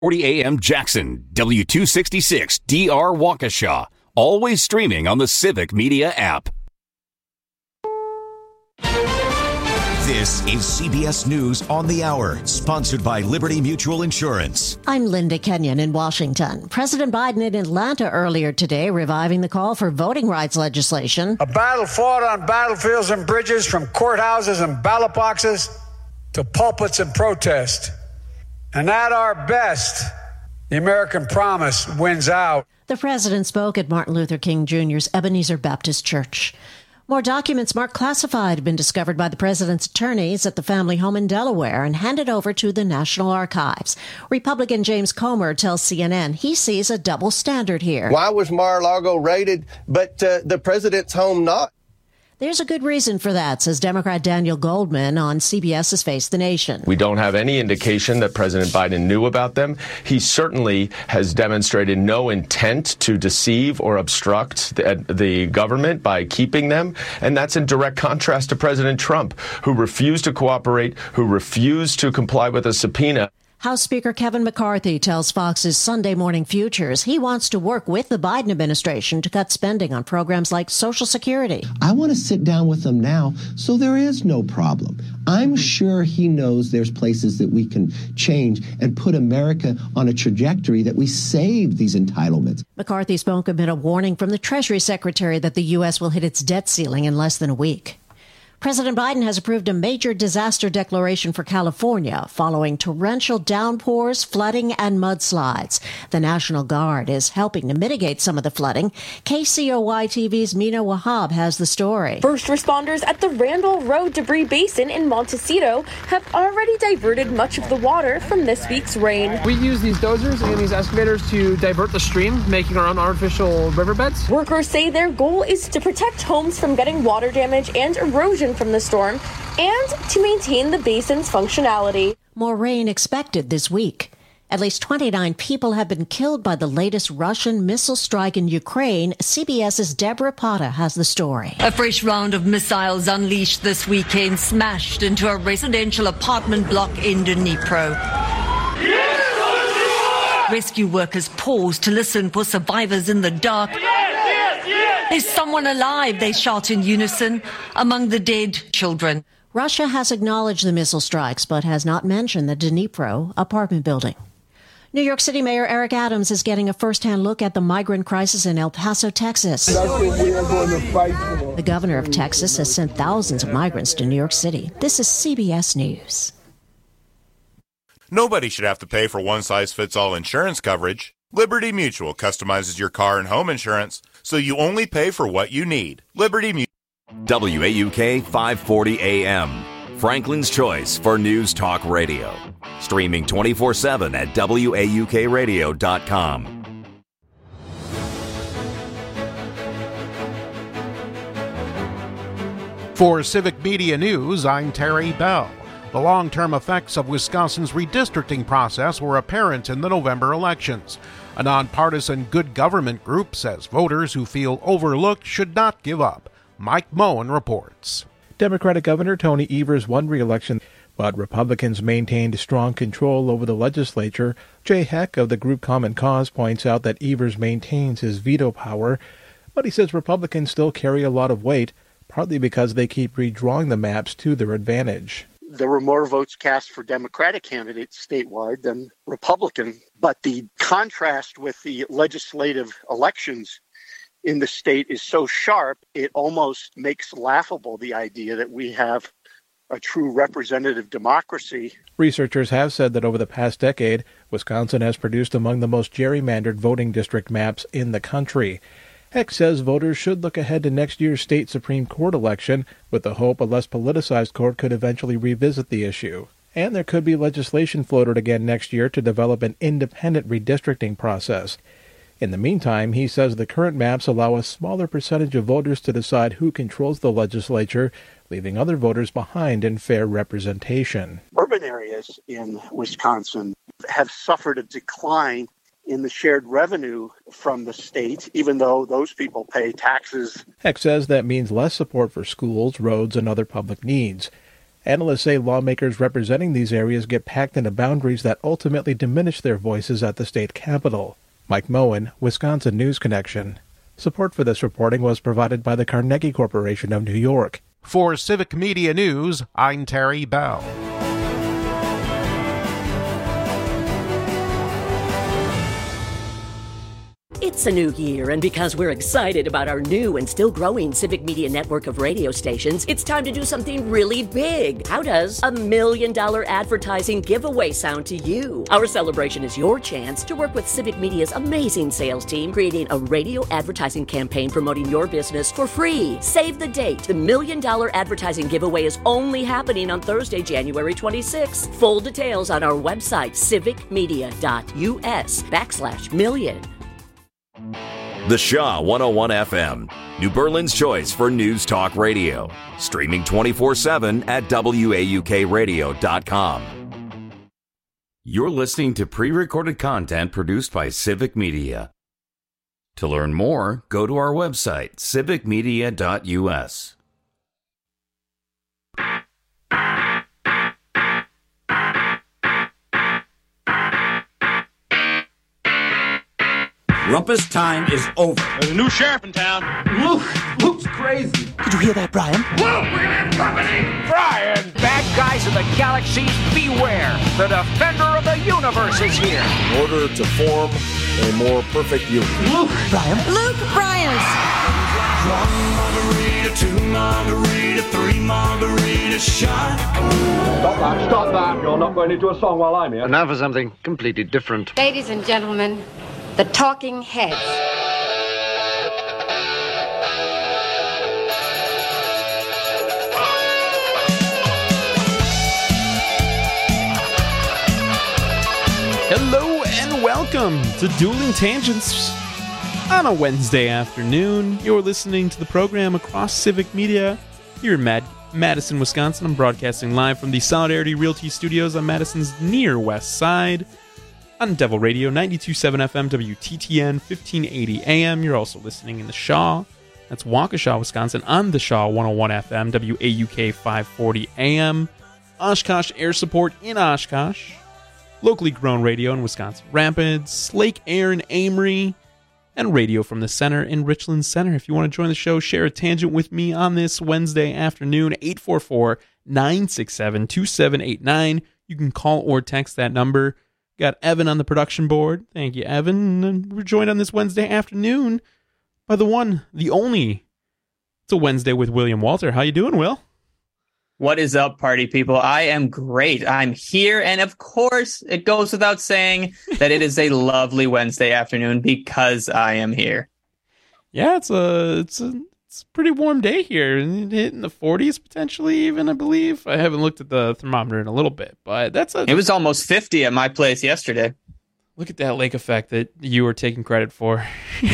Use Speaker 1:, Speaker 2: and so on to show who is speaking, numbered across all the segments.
Speaker 1: 40 AM Jackson, W266 DR Waukesha. Always streaming on the Civic Media app.
Speaker 2: This is CBS News on the Hour, sponsored by Liberty Mutual Insurance.
Speaker 3: I'm Linda Kenyon in Washington. President Biden in Atlanta earlier today reviving the call for voting rights legislation.
Speaker 4: A battle fought on battlefields and bridges, from courthouses and ballot boxes to pulpits and protest. And at our best, the American promise wins out.
Speaker 3: The president spoke at Martin Luther King Jr.'s Ebenezer Baptist Church. More documents marked classified have been discovered by the president's attorneys at the family home in Delaware and handed over to the National Archives. Republican James Comer tells CNN he sees a double standard here.
Speaker 5: Why was Mar-a-Lago raided, but the president's home not?
Speaker 3: There's a good reason for that, says Democrat Daniel Goldman on CBS's Face the Nation.
Speaker 6: We don't have any indication that President Biden knew about them. He certainly has demonstrated no intent to deceive or obstruct the government by keeping them. And that's in direct contrast to President Trump, who refused to cooperate, who refused to comply with a subpoena.
Speaker 3: House Speaker Kevin McCarthy tells Fox's Sunday Morning Futures he wants to work with the Biden administration to cut spending on programs like Social Security.
Speaker 7: I want to sit down with them now so there is no problem. I'm sure he knows there's places that we can change and put America on a trajectory that we save these entitlements.
Speaker 3: McCarthy spoke amid a warning from the Treasury Secretary that the U.S. will hit its debt ceiling in less than a week. President Biden has approved a major disaster declaration for California following torrential downpours, flooding, and mudslides. The National Guard is helping to mitigate some of the flooding. KCOY-TV's Mina Wahab has the story.
Speaker 8: First responders at the Randall Road debris basin in Montecito have already diverted much of the water from this week's rain.
Speaker 9: We use these dozers and these excavators to divert the stream, making our own artificial riverbeds.
Speaker 8: Workers say their goal is to protect homes from getting water damage and erosion from the storm and to maintain the basin's functionality.
Speaker 3: More rain expected this week. At least 29 people have been killed by the latest Russian missile strike in Ukraine. CBS's Deborah Pata has the story.
Speaker 10: A fresh round of missiles unleashed this weekend smashed into a residential apartment block in Dnipro. Rescue workers paused to listen for survivors in the dark. There's someone alive, they shout in unison, among the dead children.
Speaker 3: Russia has acknowledged the missile strikes, but has not mentioned the Dnipro apartment building. New York City Mayor Eric Adams is getting a first-hand look at the migrant crisis in El Paso, Texas.
Speaker 11: That's what we are going to fight for.
Speaker 3: The governor of Texas has sent thousands of migrants to New York City. This is CBS News.
Speaker 12: Nobody should have to pay for one-size-fits-all insurance coverage. Liberty Mutual customizes your car and home insurance so you only pay for what you need. Liberty Mutual.
Speaker 1: WAUK 540 AM. Franklin's choice for news talk radio. Streaming 24/7 at WAUKradio.com.
Speaker 13: For Civic Media News, I'm Terry Bell. The long-term effects of Wisconsin's redistricting process were apparent in the November elections. A nonpartisan good government group says voters who feel overlooked should not give up. Mike Moen reports.
Speaker 14: Democratic Governor Tony Evers won re-election, but Republicans maintained strong control over the legislature. Jay Heck of the group Common Cause points out that Evers maintains his veto power, but he says Republicans still carry a lot of weight, partly because they keep redrawing the maps to their advantage.
Speaker 15: There were more votes cast for Democratic candidates statewide than Republican, but the contrast with the legislative elections in the state is so sharp, it almost makes laughable the idea that we have a true representative democracy.
Speaker 14: Researchers have said that over the past decade, Wisconsin has produced among the most gerrymandered voting district maps in the country. Heck says voters should look ahead to next year's state Supreme Court election with the hope a less politicized court could eventually revisit the issue. And there could be legislation floated again next year to develop an independent redistricting process. In the meantime, he says the current maps allow a smaller percentage of voters to decide who controls the legislature, leaving other voters behind in fair representation.
Speaker 15: Urban areas in Wisconsin have suffered a decline in the shared revenue from the state, even though those people pay taxes.
Speaker 14: Heck says that means less support for schools, roads, and other public needs. Analysts say lawmakers representing these areas get packed into boundaries that ultimately diminish their voices at the state capitol. Mike Moen, Wisconsin News Connection. Support for this reporting was provided by the Carnegie Corporation of New York.
Speaker 13: For Civic Media News, I'm Terry Bell.
Speaker 16: It's a new year, and because we're excited about our new and still growing Civic Media network of radio stations, it's time to do something really big. How does a $1 million advertising giveaway sound to you? Our celebration is your chance to work with Civic Media's amazing sales team, creating a radio advertising campaign promoting your business for free. Save the date. The $1 million advertising giveaway is only happening on Thursday, January 26th. Full details on our website, civicmedia.us/million.
Speaker 1: The Shaw 101 FM, New Berlin's choice for news talk radio. Streaming 24/7 at WAUKradio.com. You're listening to pre-recorded content produced by Civic Media. To learn more, go to our website, civicmedia.us.
Speaker 17: Rumpus time is over.
Speaker 18: There's a new sheriff in town.
Speaker 17: Luke's crazy. Did you hear that, Brian?
Speaker 18: Luke, we have company! Brian!
Speaker 19: Bad guys of the galaxies, beware! The defender of the universe is here!
Speaker 20: In order to form a more perfect union.
Speaker 17: Luke! Brian!
Speaker 10: Luke Bryans!
Speaker 21: 1 margarita, 2 margarita, 3 margarita shot.
Speaker 22: Stop that. You're not going into a song while I'm here.
Speaker 23: And now for something completely different.
Speaker 24: Ladies and gentlemen, the Talking Heads.
Speaker 25: Hello and welcome to Dueling Tangents on a Wednesday afternoon. You're listening to the program across Civic Media here in Madison, Wisconsin. I'm broadcasting live from the Solidarity Realty Studios on Madison's near west side. On Devil Radio, 92.7 FM, WTTN, 1580 AM. You're also listening in the Shaw. That's Waukesha, Wisconsin, on the Shaw 101 FM, WAUK 540 AM. Oshkosh Air Support in Oshkosh. Locally grown radio in Wisconsin Rapids. Lake Air in Amory. And radio from the center in Richland Center. If you want to join the show, share a tangent with me on this Wednesday afternoon, 844-967-2789. You can call or text that number. Got Evan on the production board. Thank you, Evan. And we're joined on this Wednesday afternoon by the one, the only. It's a Wednesday with William Walter. How you doing, Will?
Speaker 26: What is up, party people? I am great. I'm here, and of course, it goes without saying that it is a lovely Wednesday afternoon because I am here. Yeah, it's a pretty warm day here, hitting the 40s potentially even, I believe. I haven't looked at the thermometer in a little bit, but it was almost 50 at my place yesterday. Look at that lake effect that you were taking credit for.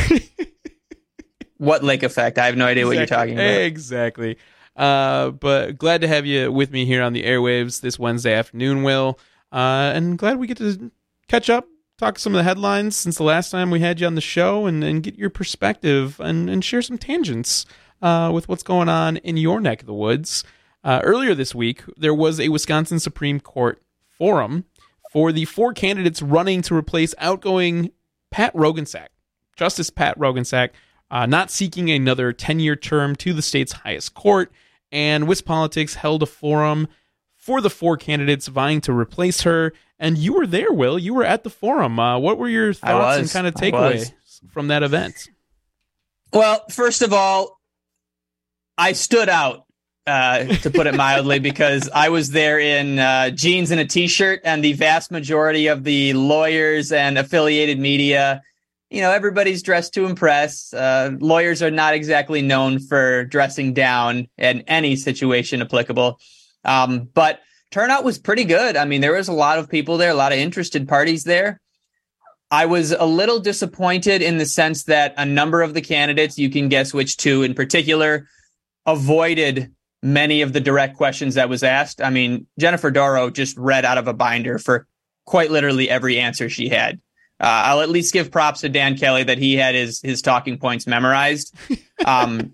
Speaker 26: What lake effect? I have no idea what you're talking about. Exactly. But glad to have you with me here on the airwaves this Wednesday afternoon, Will. And glad we get to catch up, talk some of the headlines since the last time we had you on the show, and get your perspective and share some tangents with what's going on in your neck of the woods. Earlier this week, there was a Wisconsin Supreme Court forum for the 4 candidates running to replace outgoing Pat Roggensack, Justice Pat Roggensack, not seeking another 10-year term to the state's highest court. And WisPolitics held a forum for the 4 candidates vying to replace her. And you were there, Will. You were at the forum. What were your thoughts and kind of takeaways from that event? Well, first of all, I stood out, to put it mildly, because I was there in jeans and a T-shirt, and the vast majority of the lawyers and affiliated media, everybody's dressed to impress. Lawyers are not exactly known for dressing down in any situation applicable. But turnout was pretty good. I mean, there was a lot of people there, a lot of interested parties there. I was a little disappointed in the sense that a number of the candidates, you can guess which 2 in particular, avoided many of the direct questions that was asked. I mean, Jennifer Dorow just read out of a binder for quite literally every answer she had. I'll at least give props to Dan Kelly that he had his talking points memorized.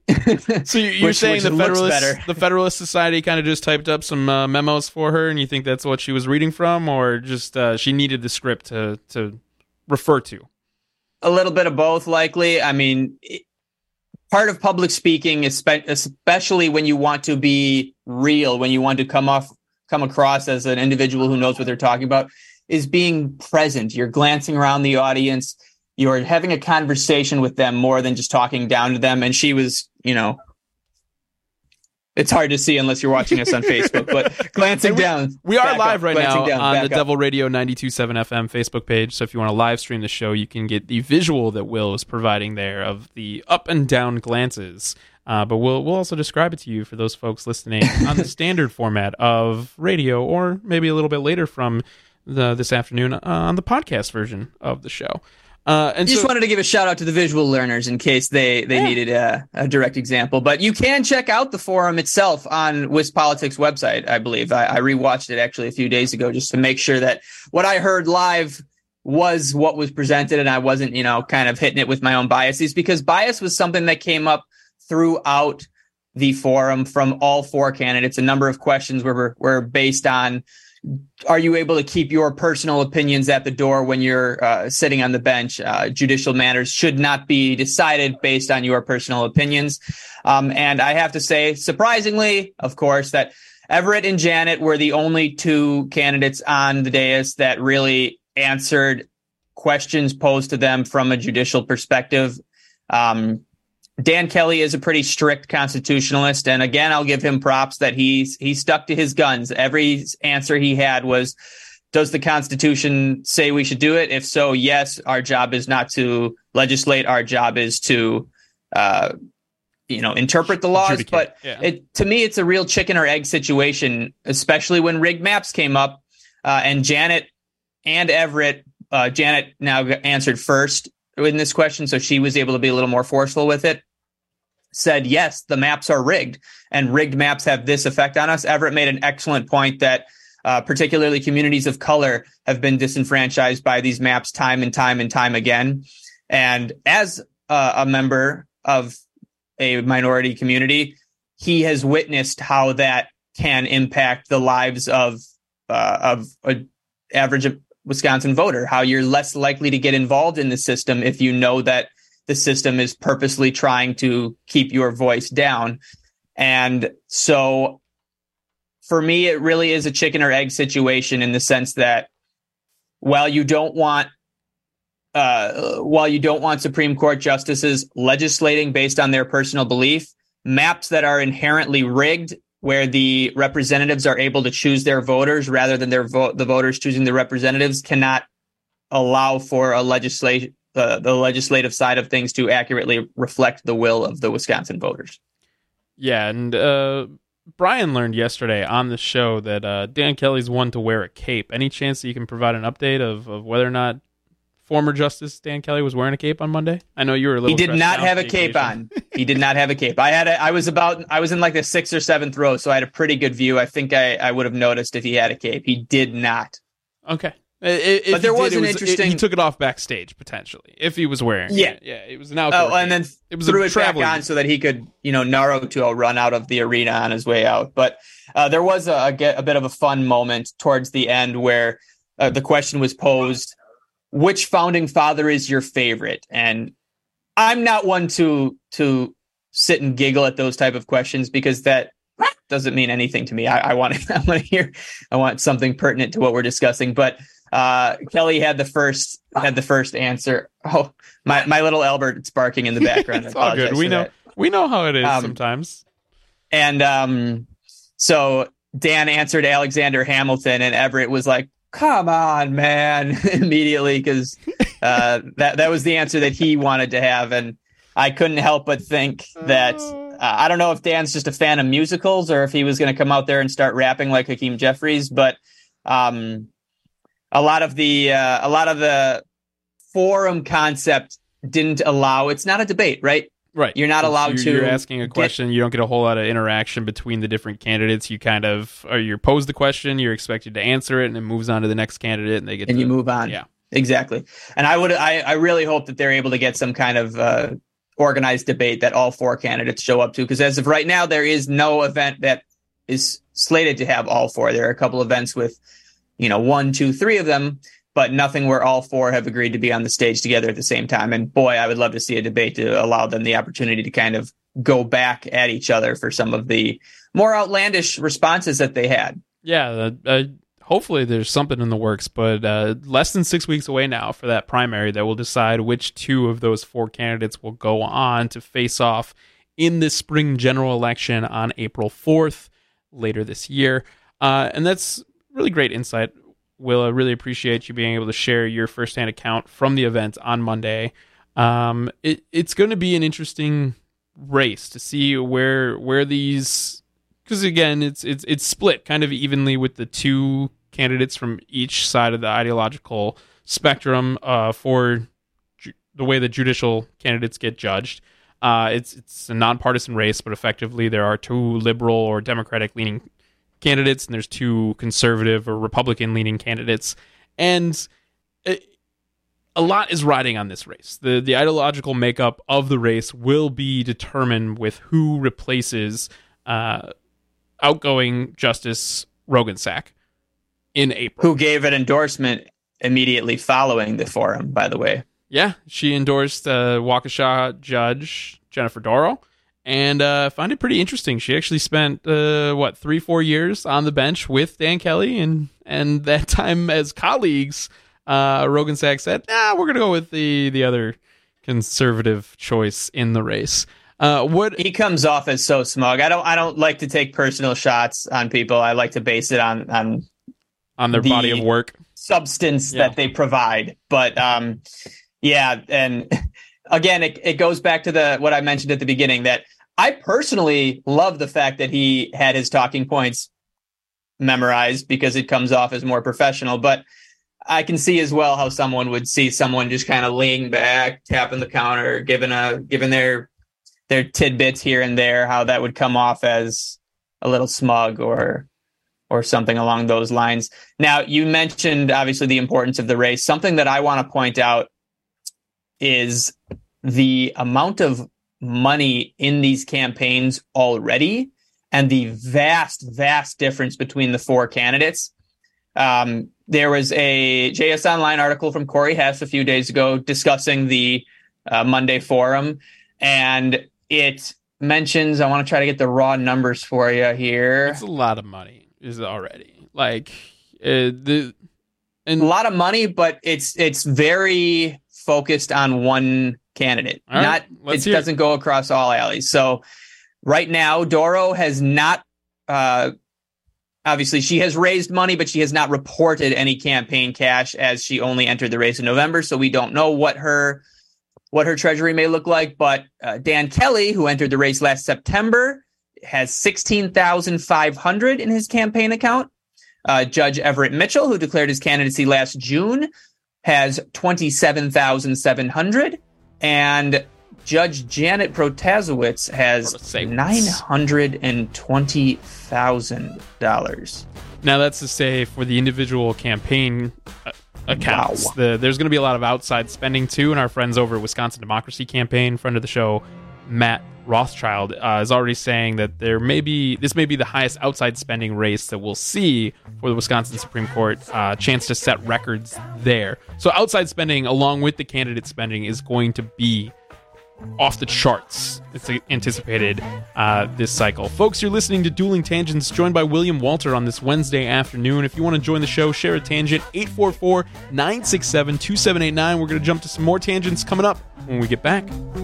Speaker 26: So you're saying the Federalist Society kind of just typed up some memos for her, and you think that's what she was reading from, or just she needed the script to refer to?
Speaker 2: A little bit of both, likely. I mean, part of public speaking, especially when you want to be real, when you want to come across as an individual who knows what they're talking about, is being present. You're glancing around the audience. You're having a conversation with them more than just talking down to them. And she was, it's hard to see unless you're watching us on Facebook, but glancing down.
Speaker 26: We are live right now on the Devil Radio 92.7 FM Facebook page. So if you want to live stream the show, you can get the visual that Will is providing there of the up and down glances. But we'll also describe it to you for those folks listening on the standard format of radio, or maybe a little bit later from this afternoon on the podcast version of the show. And
Speaker 2: just wanted to give a shout out to the visual learners in case they needed a direct example. But you can check out the forum itself on WisPolitics website, I believe. I rewatched it actually a few days ago just to make sure that what I heard live was what was presented and I wasn't, kind of hitting it with my own biases, because bias was something that came up throughout the forum from all four candidates. A number of questions were based on, are you able to keep your personal opinions at the door when you're sitting on the bench? Judicial matters should not be decided based on your personal opinions. And I have to say, surprisingly, of course, that Everett and Janet were the only two candidates on the dais that really answered questions posed to them from a judicial perspective. Dan Kelly is a pretty strict constitutionalist. And again, I'll give him props that he stuck to his guns. Every answer he had was, does the Constitution say we should do it? If so, yes, our job is not to legislate. Our job is to, interpret the laws. But to me, it's a real chicken or egg situation, especially when rigged maps came up and Janet and Everett, Janet now answered first in this question. So she was able to be a little more forceful with it. Said, yes, the maps are rigged and rigged maps have this effect on us. Everett made an excellent point that particularly communities of color have been disenfranchised by these maps time and time and time again. And as a member of a minority community, he has witnessed how that can impact the lives of an average Wisconsin voter, how you're less likely to get involved in the system if you know that the system is purposely trying to keep your voice down. And so for me, it really is a chicken or egg situation in the sense that while you don't want Supreme Court justices legislating based on their personal belief, maps that are inherently rigged, where the representatives are able to choose their voters rather than the voters choosing the representatives, cannot allow for the legislative side of things to accurately reflect the will of the Wisconsin voters.
Speaker 26: Yeah, and Brian learned yesterday on the show that Dan Kelly's one to wear a cape. Any chance that you can provide an update of whether or not former Justice Dan Kelly was wearing a cape on Monday? I know you were a little.
Speaker 2: He did not have a cape on. He did not have a cape. I was in like the 6th or 7th row, so I had a pretty good view. I think I would have noticed if he had a cape. He did not.
Speaker 26: Okay.
Speaker 2: But there was an interesting.
Speaker 26: He took it off backstage potentially if he was wearing.
Speaker 2: Yeah,
Speaker 26: it was an outdoor.
Speaker 2: Oh, and then threw it back on so that he could, Naruto run out of the arena on his way out. But there was a bit of a fun moment towards the end where the question was posed: which founding father is your favorite? And I'm not one to sit and giggle at those type of questions because that doesn't mean anything to me. I want something pertinent to what we're discussing, but. Kelly had the first answer. Oh, my little Albert's barking in the background.
Speaker 26: It's all good. We know how it is sometimes.
Speaker 2: And so Dan answered Alexander Hamilton, and Everett was like, "Come on, man!" immediately, because that was the answer that he wanted to have, and I couldn't help but think that I don't know if Dan's just a fan of musicals or if he was going to come out there and start rapping like Hakeem Jeffries, but. A lot of the forum concept didn't allow. It's not a debate, right?
Speaker 26: Right.
Speaker 2: You're not allowed to.
Speaker 26: You're asking a question. You don't get a whole lot of interaction between the different candidates. You kind of you pose the question. You're expected to answer it, and it moves on to the next candidate, and they get.
Speaker 2: And you move on.
Speaker 26: Yeah,
Speaker 2: exactly. And I really hope that they're able to get some kind of organized debate that all 4 candidates show up to. Because as of right now, there is no event that is slated to have all 4. There are a couple events with, 1, 2, 3 of them, but nothing where all 4 have agreed to be on the stage together at the same time. And boy, I would love to see a debate to allow them the opportunity to kind of go back at each other for some of the more outlandish responses that they had.
Speaker 26: Yeah, hopefully there's something in the works, but less than 6 weeks away now for that primary that will decide which 2 of those 4 candidates will go on to face off in the spring general election on April 4th later this year. And that's really great insight, Will. I really appreciate you being able to share your firsthand account from the event on Monday. It's going to be an interesting race to see where these, because again, it's split kind of evenly with the 2 candidates from each side of the ideological spectrum for the way the judicial candidates get judged. It's a nonpartisan race, but effectively there are 2 liberal or Democratic leaning candidates, and there's 2 conservative or Republican leaning candidates, and a lot is riding on this race. The ideological makeup of the race will be determined with who replaces outgoing Justice Roggensack in April.
Speaker 2: Who gave an endorsement immediately following the forum, by the way.
Speaker 26: Yeah, she endorsed Waukesha Judge Jennifer Dorow, and found it pretty interesting. She actually spent 3-4 years on the bench with Dan Kelly, and that time as colleagues, Roggensack said, we're going to go with the other conservative choice in the race.
Speaker 2: He comes off as so smug. I don't like to take personal shots on people. I like to base it on
Speaker 26: their body of work,
Speaker 2: substance that they provide. But and again, it goes back to what I mentioned at the beginning, that I personally love the fact that he had his talking points memorized because it comes off as more professional. But I can see as well how someone would see someone just kind of leaning back, tapping the counter, giving their tidbits here and there, how that would come off as a little smug or something along those lines. Now, you mentioned obviously the importance of the race. Something that I want to point out is the amount of money in these campaigns already and the vast difference between the 4 candidates. There was a JS Online article from Corey Hess a few days ago discussing the Monday forum, and it mentions, I want to try to get the raw numbers for you here.
Speaker 26: It's a lot of money, is it already? Like
Speaker 2: a lot of money, but it's very focused on one candidate. Right, it doesn't go across all alleys. So right now, Dorow has not. Obviously, she has raised money, but she has not reported any campaign cash as she only entered the race in November. So we don't know what her treasury may look like. But Dan Kelly, who entered the race last September, has $16,500 in his campaign account. Judge Everett Mitchell, who declared his candidacy last June, has $27,700, and Judge Janet Protasiewicz has $920,000.
Speaker 26: Now, that's to say for the individual campaign accounts. Wow. There's going to be a lot of outside spending too, and our friends over at Wisconsin Democracy Campaign, friend of the show, Matt Rothschild, is already saying that this may be the highest outside spending race that we'll see for the Wisconsin Supreme Court, chance to set records there. So outside spending, along with the candidate spending, is going to be off the charts. It's anticipated this cycle. Folks, you're listening to Dueling Tangents, joined by William Walter on this Wednesday afternoon. If you want to join the show, share a tangent, 844-967-2789. We're going to jump to some more tangents coming up when we get back.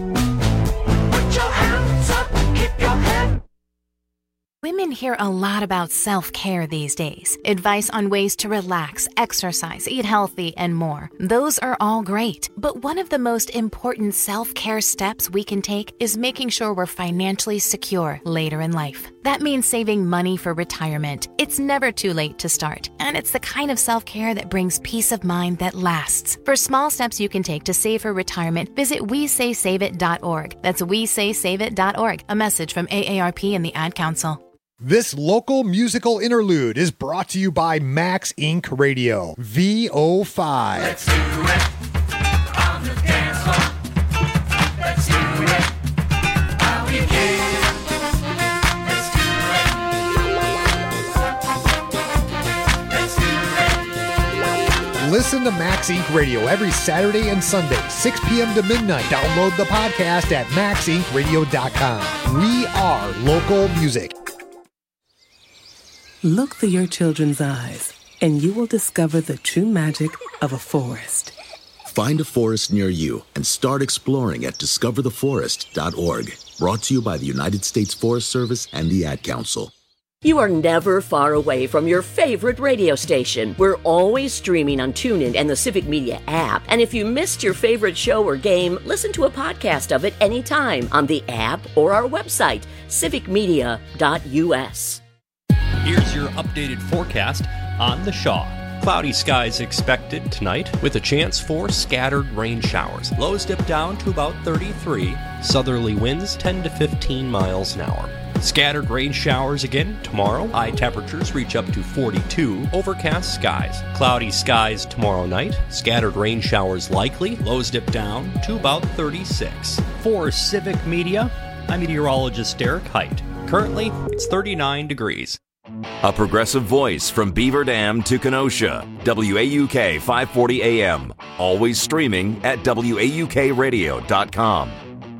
Speaker 4: Women hear a lot about self-care these days. Advice on ways to relax, exercise, eat healthy, and more. Those are all great. But one of the most important self-care steps we can take is making sure we're financially secure later in life. That means saving money for retirement. It's never too late to start. And it's the kind of self-care that brings peace of mind that lasts. For small steps you can take to save for retirement, visit WeSaySaveIt.org. That's WeSaySaveIt.org. A message from AARP and the Ad Council.
Speaker 5: This local musical interlude is brought to you by Max Inc. Radio, VO5.
Speaker 21: Let's do it on the dance floor. Let's do it.
Speaker 5: Listen to Max Inc. Radio every Saturday and Sunday, 6 p.m. to midnight. Download the podcast at maxincradio.com. We are local music.
Speaker 3: Look through your children's eyes, and you will discover the true magic of a forest.
Speaker 6: Find a forest near you and start exploring at discovertheforest.org. Brought to you by the United States Forest Service and the Ad Council.
Speaker 16: You are never far away from your favorite radio station. We're always streaming on TuneIn and the Civic Media app. And if you missed your favorite show or game, listen to a podcast of it anytime on the app or our website, civicmedia.us.
Speaker 7: Here's your updated forecast on the Shaw. Cloudy skies expected tonight with a chance for scattered rain showers. Lows dip down to about 33. Southerly winds 10 to 15 miles an hour. Scattered rain showers again tomorrow. High temperatures reach up to 42. Overcast skies. Cloudy skies tomorrow night. Scattered rain showers likely. Lows dip down to about 36. For Civic Media, I'm meteorologist Derek Height. Currently, it's 39 degrees.
Speaker 1: A progressive voice from Beaver Dam to Kenosha. WAUK 540 AM. Always streaming at WAUKradio.com.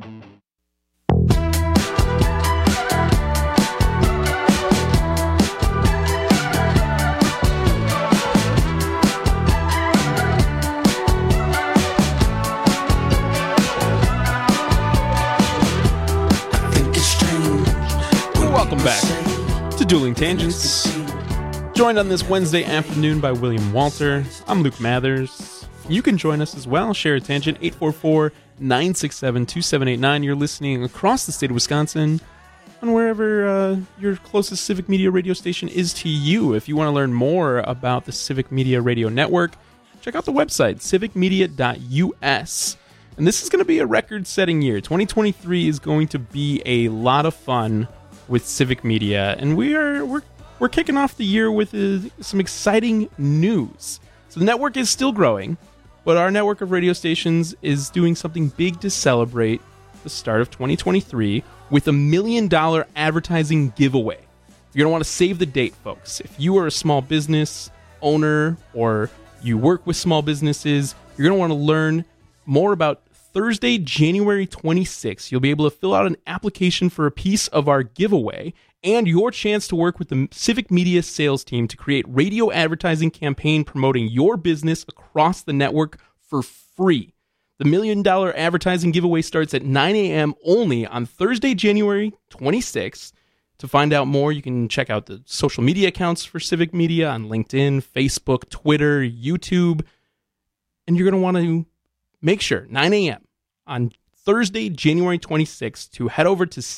Speaker 26: Welcome back to Dueling Tangents. Joined on this Wednesday afternoon by William Walter. I'm Luke Mathers. You can join us as well. Share a tangent, 844-967-2789. You're listening across the state of Wisconsin on wherever your closest Civic Media radio station is to you. If you want to learn more about the Civic Media Radio Network, check out the website, civicmedia.us. And this is going to be a record-setting year. 2023 is going to be a lot of fun with Civic Media, and we're kicking off the year with some exciting news. So the network is still growing, but our network of radio stations is doing something big to celebrate the start of 2023 with $1 million advertising giveaway. You're going to want to save the date, folks. If you are a small business owner or you work with small businesses, you're going to want to learn more about Thursday, January 26th, you'll be able to fill out an application for a piece of our giveaway and your chance to work with the Civic Media sales team to create radio advertising campaign promoting your business across the network for free. The $1 million advertising giveaway starts at 9 a.m. only on Thursday, January 26th. To find out more, you can check out the social media accounts for Civic Media on LinkedIn, Facebook, Twitter, YouTube. And you're going to want to make sure, 9 a.m. on Thursday, January 26th, to head over to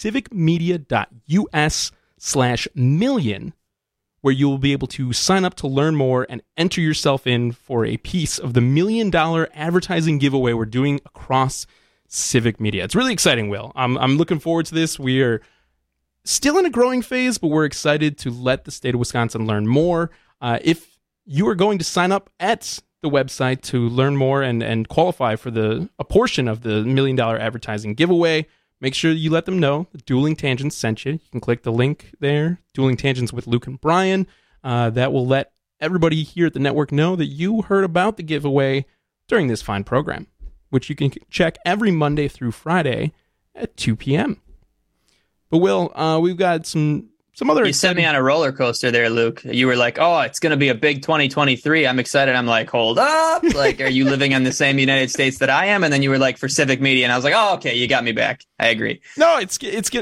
Speaker 26: civicmedia.us/million, where you will be able to sign up to learn more and enter yourself in for a piece of the $1 million advertising giveaway we're doing across Civic Media. It's really exciting, Will. I'm looking forward to this. We are still in a growing phase, but we're excited to let the state of Wisconsin learn more. If you are going to sign up at the website to learn more and qualify for a portion of the $1 million advertising giveaway, make sure you let them know that Dueling Tangents sent you. You can click the link there, Dueling Tangents with Luke and Brian. That will let everybody here at the network know that you heard about the giveaway during this fine program, which you can check every Monday through Friday at 2 p.m. But Will, we've got some other...
Speaker 2: You sent me on a roller coaster there, Luke. You were like, oh, it's going to be a big 2023. I'm excited. I'm like, hold up. Like, are you living in the same United States that I am? And then you were like, for Civic Media. And I was like, oh, okay, you got me back. I agree.
Speaker 26: No, it's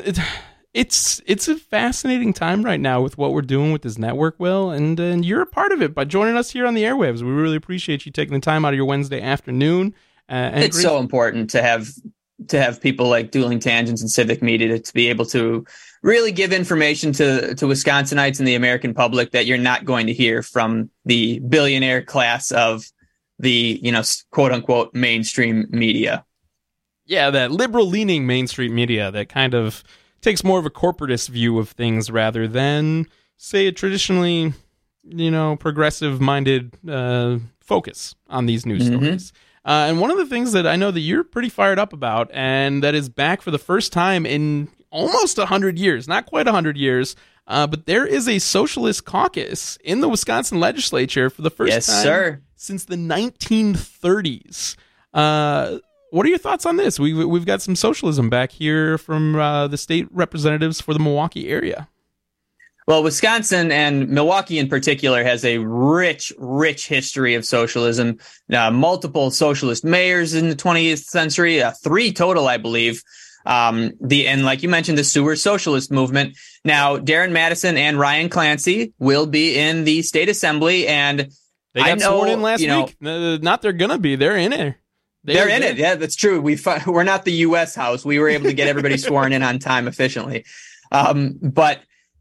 Speaker 26: a fascinating time right now with what we're doing with this network, Will. And you're a part of it by joining us here on the airwaves. We really appreciate you taking the time out of your Wednesday afternoon.
Speaker 2: And it's so important to have people like Dueling Tangents and Civic Media to be able to really give information to Wisconsinites and the American public that you're not going to hear from the billionaire class of the, quote unquote, mainstream media.
Speaker 26: Yeah, that liberal leaning mainstream media that kind of takes more of a corporatist view of things rather than, say, a traditionally, progressive minded focus on these news stories. And one of the things that I know that you're pretty fired up about, and that is back for the first time in almost 100 years, not quite 100 years, but there is a socialist caucus in the Wisconsin legislature for the first time
Speaker 25: since the 1930s. What are your thoughts on this? We've got some socialism back here from the state representatives for the Milwaukee area.
Speaker 2: Well, Wisconsin and Milwaukee in particular has a rich history of socialism. Multiple socialist mayors in the 20th century, 3 total, I believe. And like you mentioned, the sewer socialist movement. Now, Darren Madison and Ryan Clancy will be in the state assembly, and
Speaker 25: they got sworn in last week. Not they're gonna be. They're in it.
Speaker 2: They're in it. Yeah, that's true. We're not the U.S. House. We were able to get everybody sworn in on time efficiently. But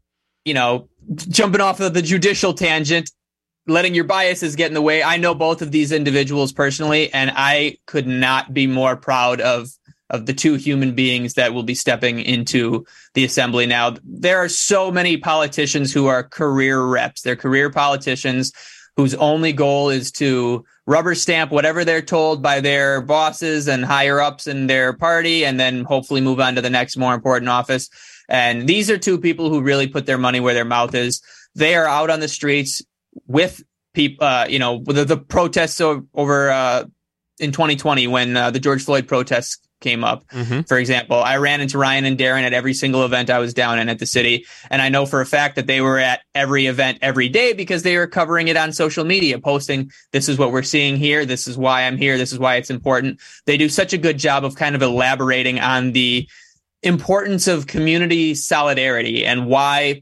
Speaker 2: jumping off of the judicial tangent, letting your biases get in the way. I know both of these individuals personally, and I could not be more proud of the 2 human beings that will be stepping into the assembly. Now, there are so many politicians who are career reps. They're career politicians whose only goal is to rubber stamp whatever they're told by their bosses and higher ups in their party, and then hopefully move on to the next more important office. And these are 2 people who really put their money where their mouth is. They are out on the streets with people, with the protests over in 2020 when the George Floyd protests came up. For example, I ran into Ryan and Darren at every single event I was down in at the city. And I know for a fact that they were at every event every day because they were covering it on social media, posting, this is what we're seeing here. This is why I'm here. This is why it's important. They do such a good job of kind of elaborating on the importance of community solidarity and why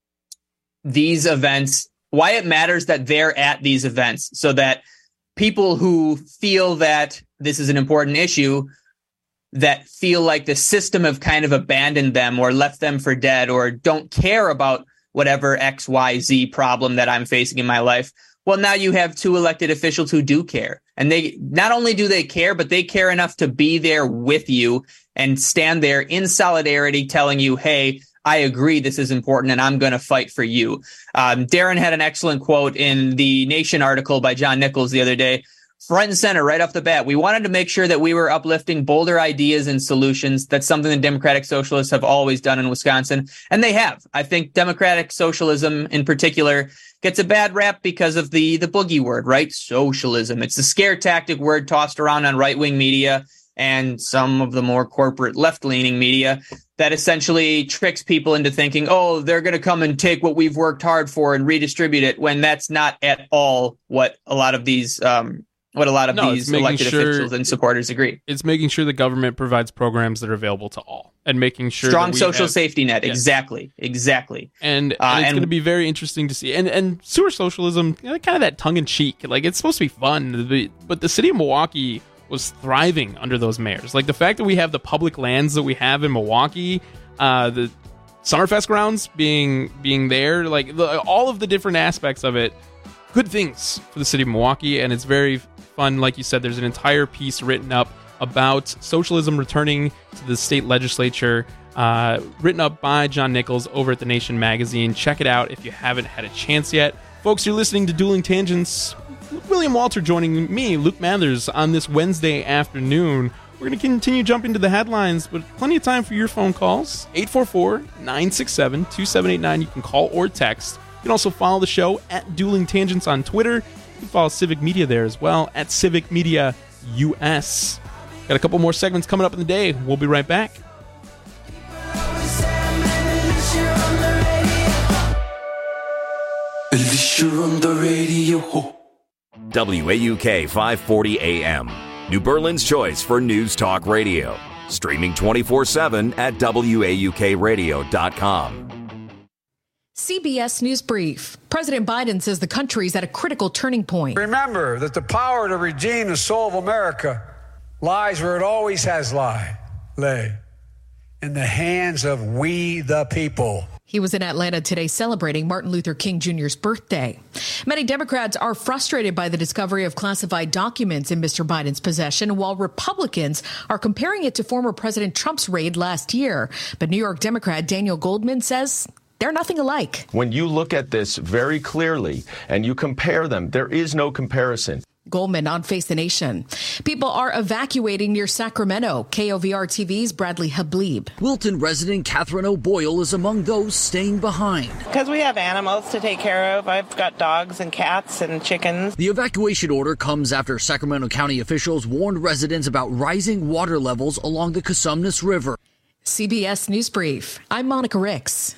Speaker 2: these events, why it matters that they're at these events, so that people who feel that this is an important issue, that feel like the system have kind of abandoned them or left them for dead or don't care about whatever XYZ problem that I'm facing in my life. Well, now you have 2 elected officials who do care. And they not only do they care, but they care enough to be there with you and stand there in solidarity telling you, hey, I agree this is important and I'm going to fight for you. Darren had an excellent quote in the Nation article by John Nichols the other day. Front and center, right off the bat, we wanted to make sure that we were uplifting bolder ideas and solutions. That's something the Democratic Socialists have always done in Wisconsin, and they have. I think Democratic Socialism in particular gets a bad rap because of the boogie word, right? Socialism. It's the scare tactic word tossed around on right-wing media and some of the more corporate left-leaning media that essentially tricks people into thinking, oh, they're going to come and take what we've worked hard for and redistribute it, when that's not at all what a lot of these these elected officials and supporters agree.
Speaker 25: It's making sure the government provides programs that are available to all, and making sure
Speaker 2: strong social safety net. Yes. Exactly.
Speaker 25: And it's going to be very interesting to see. And sewer socialism, kind of that tongue in cheek. Like, it's supposed to be fun, but the city of Milwaukee was thriving under those mayors. Like, the fact that we have the public lands that we have in Milwaukee, the Summerfest grounds being there, like all of the different aspects of it, good things for the city of Milwaukee. And it's very fun. Like you said, there's an entire piece written up about socialism returning to the state legislature, written up by John Nichols over at The Nation magazine. Check it out if you haven't had a chance yet. Folks, you're listening to Dueling Tangents. William Walter joining me, Luke Mathers, on this Wednesday afternoon. We're going to continue jumping to the headlines, but plenty of time for your phone calls. 844-967-2789. You can call or text. You can also follow the show at Dueling Tangents on Twitter. You can follow Civic Media there as well, at Civic Media US. Got a couple more segments coming up in the day. We'll be right back.
Speaker 21: On the radio.
Speaker 1: WAUK 540 AM, New Berlin's choice for news talk radio. Streaming 24/7 at WAUKradio.com.
Speaker 8: CBS News Brief. President Biden says the country's at a critical turning point.
Speaker 9: Remember that the power to redeem the soul of America lies where it always has lay, in the hands of we the people.
Speaker 8: He was in Atlanta today celebrating Martin Luther King Jr.'s birthday. Many Democrats are frustrated by the discovery of classified documents in Mr. Biden's possession, while Republicans are comparing it to former President Trump's raid last year. But New York Democrat Daniel Goldman says they're nothing alike.
Speaker 11: When you look at this very clearly and you compare them, there is no comparison.
Speaker 8: Goldman on Face the Nation. People are evacuating near Sacramento. KOVR TV's Bradley Hableeb.
Speaker 11: Wilton resident Catherine O'Boyle is among those staying behind.
Speaker 12: Because we have animals to take care of. I've got dogs and cats and chickens.
Speaker 11: The evacuation order comes after Sacramento County officials warned residents about rising water levels along the Cosumnes River.
Speaker 8: CBS News Brief. I'm Monica Ricks.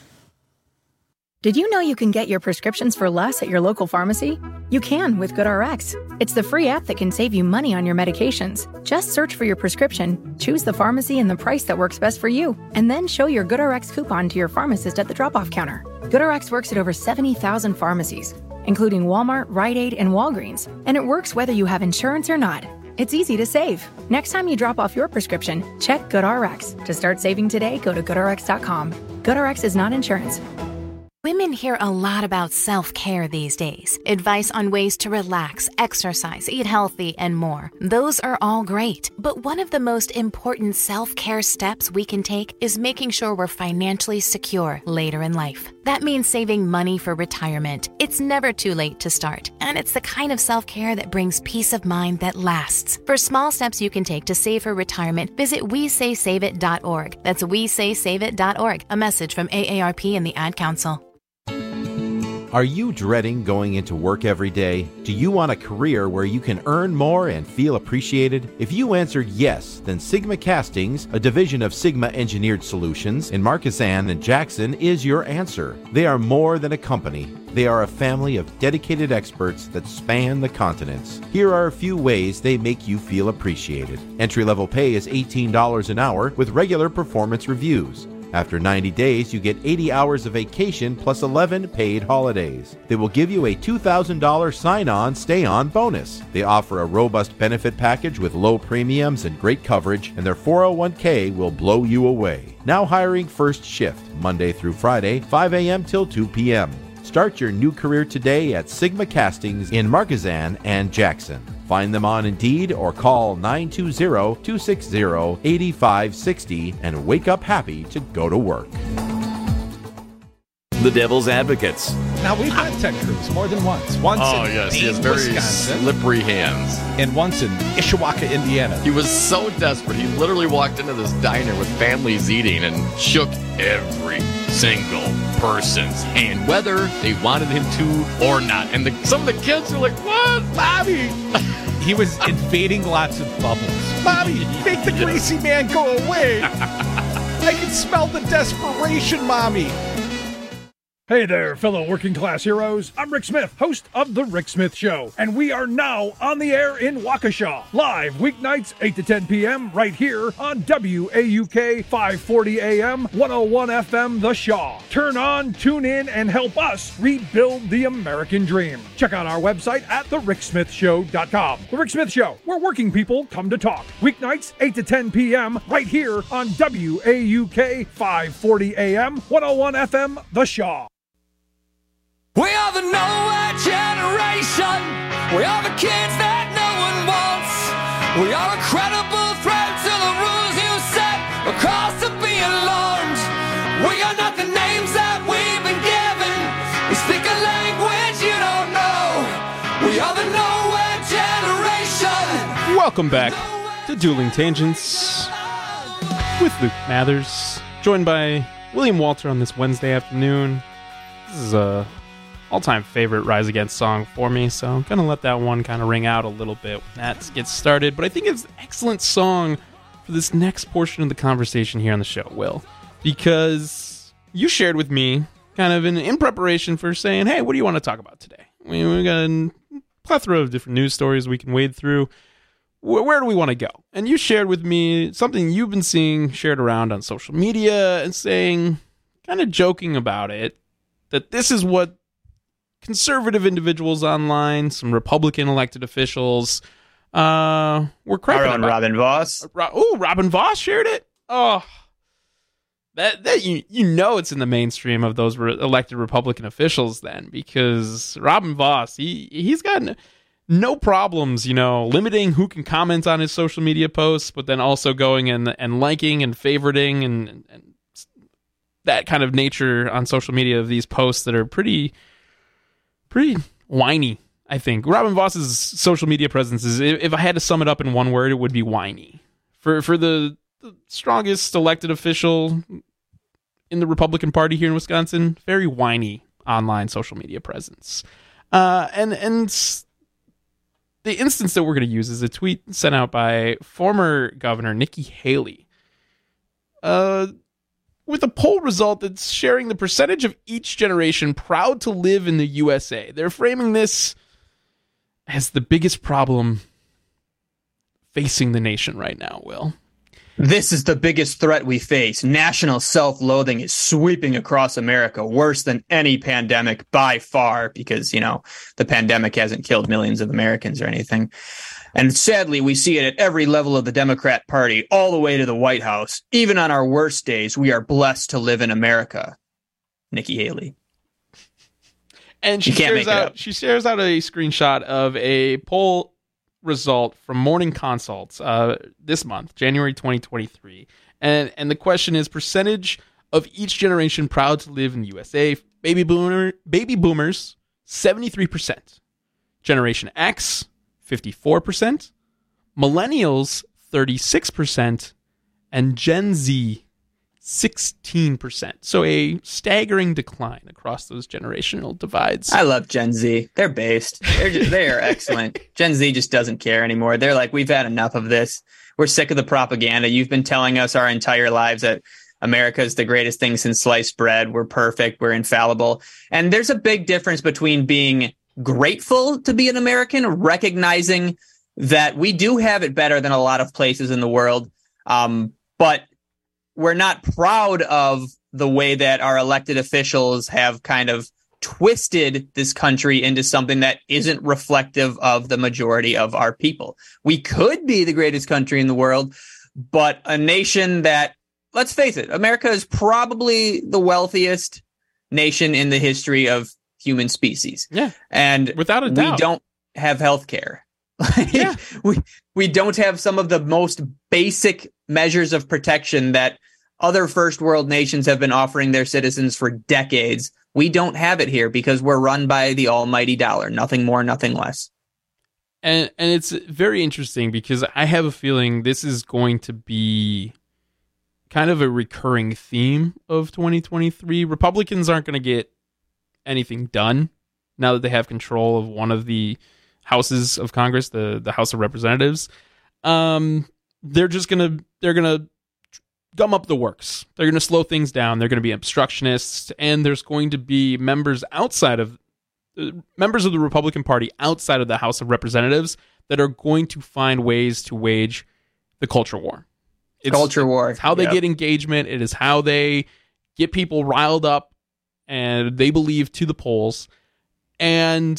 Speaker 13: Did you know you can get your prescriptions for less at your local pharmacy? You can with GoodRx. It's the free app that can save you money on your medications. Just search for your prescription, choose the pharmacy and the price that works best for you, and then show your GoodRx coupon to your pharmacist at the drop-off counter. GoodRx works at over 70,000 pharmacies, including Walmart, Rite Aid, and Walgreens, and it works whether you have insurance or not. It's easy to save. Next time you drop off your prescription, check GoodRx. To start saving today, go to GoodRx.com. GoodRx is not insurance.
Speaker 4: Women hear a lot about self-care these days. Advice on ways to relax, exercise, eat healthy, and more. Those are all great. But one of the most important self-care steps we can take is making sure we're financially secure later in life. That means saving money for retirement. It's never too late to start. And it's the kind of self-care that brings peace of mind that lasts. For small steps you can take to save for retirement, visit WeSaySaveIt.org. That's WeSaySaveIt.org. A message from AARP and the Ad Council.
Speaker 14: Are you dreading going into work every day? Do you want a career where you can earn more and feel appreciated? If you answered yes, then Sigma Castings, a division of Sigma Engineered Solutions in Marquezan and Jackson, is your answer. They are more than a company. They are a family of dedicated experts that span the continents. Here are a few ways they make you feel appreciated. Entry-level pay is $18 an hour with regular performance reviews. After 90 days, you get 80 hours of vacation plus 11 paid holidays. They will give you a $2,000 sign-on, stay-on bonus. They offer a robust benefit package with low premiums and great coverage, and their 401k will blow you away. Now hiring first shift, Monday through Friday, 5 a.m. till 2 p.m. Start your new career today at Sigma Castings in Marquezan and Jackson. Find them on Indeed or call 920-260-8560 and wake up happy to go to work.
Speaker 1: The Devil's Advocates.
Speaker 15: Now, we've met Ted Cruz more than once. Once in
Speaker 18: he has very
Speaker 15: Wisconsin,
Speaker 18: slippery hands.
Speaker 15: and once in Ishawaka, Indiana.
Speaker 18: He was so desperate. He literally walked into this diner with families eating and shook every single person's hand, whether they wanted him to or not. And some of the kids were like, "What, Bobby?"
Speaker 15: He was invading lots of bubbles. Mommy, make the greasy man go away. I can smell the desperation, Mommy.
Speaker 27: Hey there, fellow working class heroes. I'm Rick Smith, host of The Rick Smith Show, and we are now on the air in Waukesha, live weeknights 8 to 10 p.m. right here on WAUK 540 AM, 101 FM, The Shaw. Turn on, tune in, and help us rebuild the American dream. Check out our website at thericksmithshow.com. The Rick Smith Show, where working people come to talk. Weeknights 8 to 10 p.m. right here on WAUK 540 AM, 101 FM, The Shaw.
Speaker 21: We are the nowhere generation. We are the kids that no one wants. We are a credible threat to the rules you set. A cause to be alarmed. We are not the names that we've been given. We speak a language you don't know. We are the nowhere generation.
Speaker 25: Welcome back to Dueling Tangents with Luke Mathers, joined by William Walter on this Wednesday afternoon. This is a all-time favorite Rise Against song for me, so I'm going to let that one kind of ring out a little bit when that gets started. But I think it's an excellent song for this next portion of the conversation here on the show, Will, because you shared with me kind of in preparation for saying, hey, what do you want to talk about today? We got a plethora of different news stories we can wade through. Where do we want to go? And you shared with me something you've been seeing shared around on social media and saying, kind of joking about it, that this is what conservative individuals online, some Republican elected officials, were criping
Speaker 2: our own
Speaker 25: about.
Speaker 2: Robin Voss.
Speaker 25: Robin Voss shared it. Oh, that you know it's in the mainstream of those elected Republican officials then, because Robin Voss he's got no problems, limiting who can comment on his social media posts, but then also going and liking and favoriting and that kind of nature on social media of these posts that are pretty whiny I think. Robin Voss's social media presence is, if I had to sum it up in one word, it would be whiny. For the strongest elected official in the Republican Party here in Wisconsin, very whiny online social media presence. And the instance that we're going to use is a tweet sent out by former Governor Nikki Haley, with a poll result that's sharing the percentage of each generation proud to live in the USA. They're framing this as the biggest problem facing the nation right now, Will.
Speaker 2: This is the biggest threat we face. National self-loathing is sweeping across America, worse than any pandemic by far, because, the pandemic hasn't killed millions of Americans or anything. And sadly, we see it at every level of the Democrat Party, all the way to the White House. Even on our worst days, we are blessed to live in America. Nikki Haley.
Speaker 25: And she shares out a screenshot of a poll result from Morning Consults this month, January 2023. And the question is, percentage of each generation proud to live in the USA. Baby boomers, 73%. Generation X, 54%. Millennials, 36%. And Gen Z, 16%. So a staggering decline across those generational divides.
Speaker 2: I love Gen Z. They're based. They are excellent. Gen Z just doesn't care anymore. They're like, we've had enough of this. We're sick of the propaganda. You've been telling us our entire lives that America is the greatest thing since sliced bread. We're perfect. We're infallible. And there's a big difference between being grateful to be an American, recognizing that we do have it better than a lot of places in the world. But we're not proud of the way that our elected officials have kind of twisted this country into something that isn't reflective of the majority of our people. We could be the greatest country in the world, but a nation that, let's face it, America is probably the wealthiest nation in the history of human species.
Speaker 25: Yeah.
Speaker 2: And
Speaker 25: without a doubt,
Speaker 2: we don't have health care.
Speaker 25: Yeah.
Speaker 2: We don't have some of the most basic measures of protection that other first world nations have been offering their citizens for decades. We don't have it here because we're run by the almighty dollar. Nothing more, nothing less.
Speaker 25: And it's very interesting because I have a feeling this is going to be kind of a recurring theme of 2023. Republicans aren't going to get anything done now that they have control of one of the houses of Congress, the House of Representatives. They're gonna gum up the works. They're gonna slow things down. They're gonna be obstructionists, and there's going to be members of the Republican Party outside of the House of Representatives that are going to find ways to wage the culture war. It's how they get engagement. It is how they get people riled up and they believe to the polls. And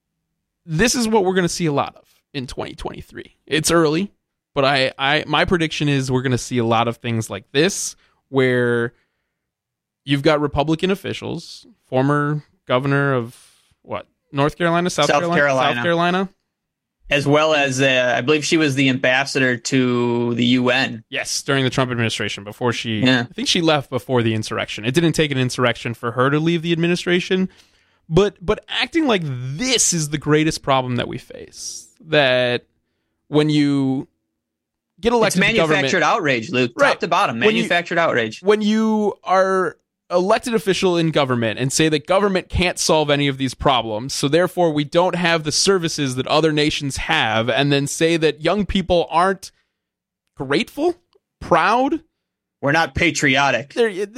Speaker 25: this is what we're going to see a lot of in 2023. It's early, but my prediction is we're going to see a lot of things like this, where you've got Republican officials, former governor of North Carolina, South Carolina,
Speaker 2: as well as I believe she was the ambassador to the UN.
Speaker 25: Yes, during the Trump administration, before I think she left before the insurrection. It didn't take an insurrection for her to leave the administration. But acting like this is the greatest problem that we face. That when you get elected to government...
Speaker 2: It's manufactured outrage, Luke.
Speaker 25: Right.
Speaker 2: Top to bottom, manufactured outrage.
Speaker 25: When you are elected official in government and say that government can't solve any of these problems, so therefore we don't have the services that other nations have, and then say that young people aren't grateful, proud...
Speaker 2: We're not patriotic.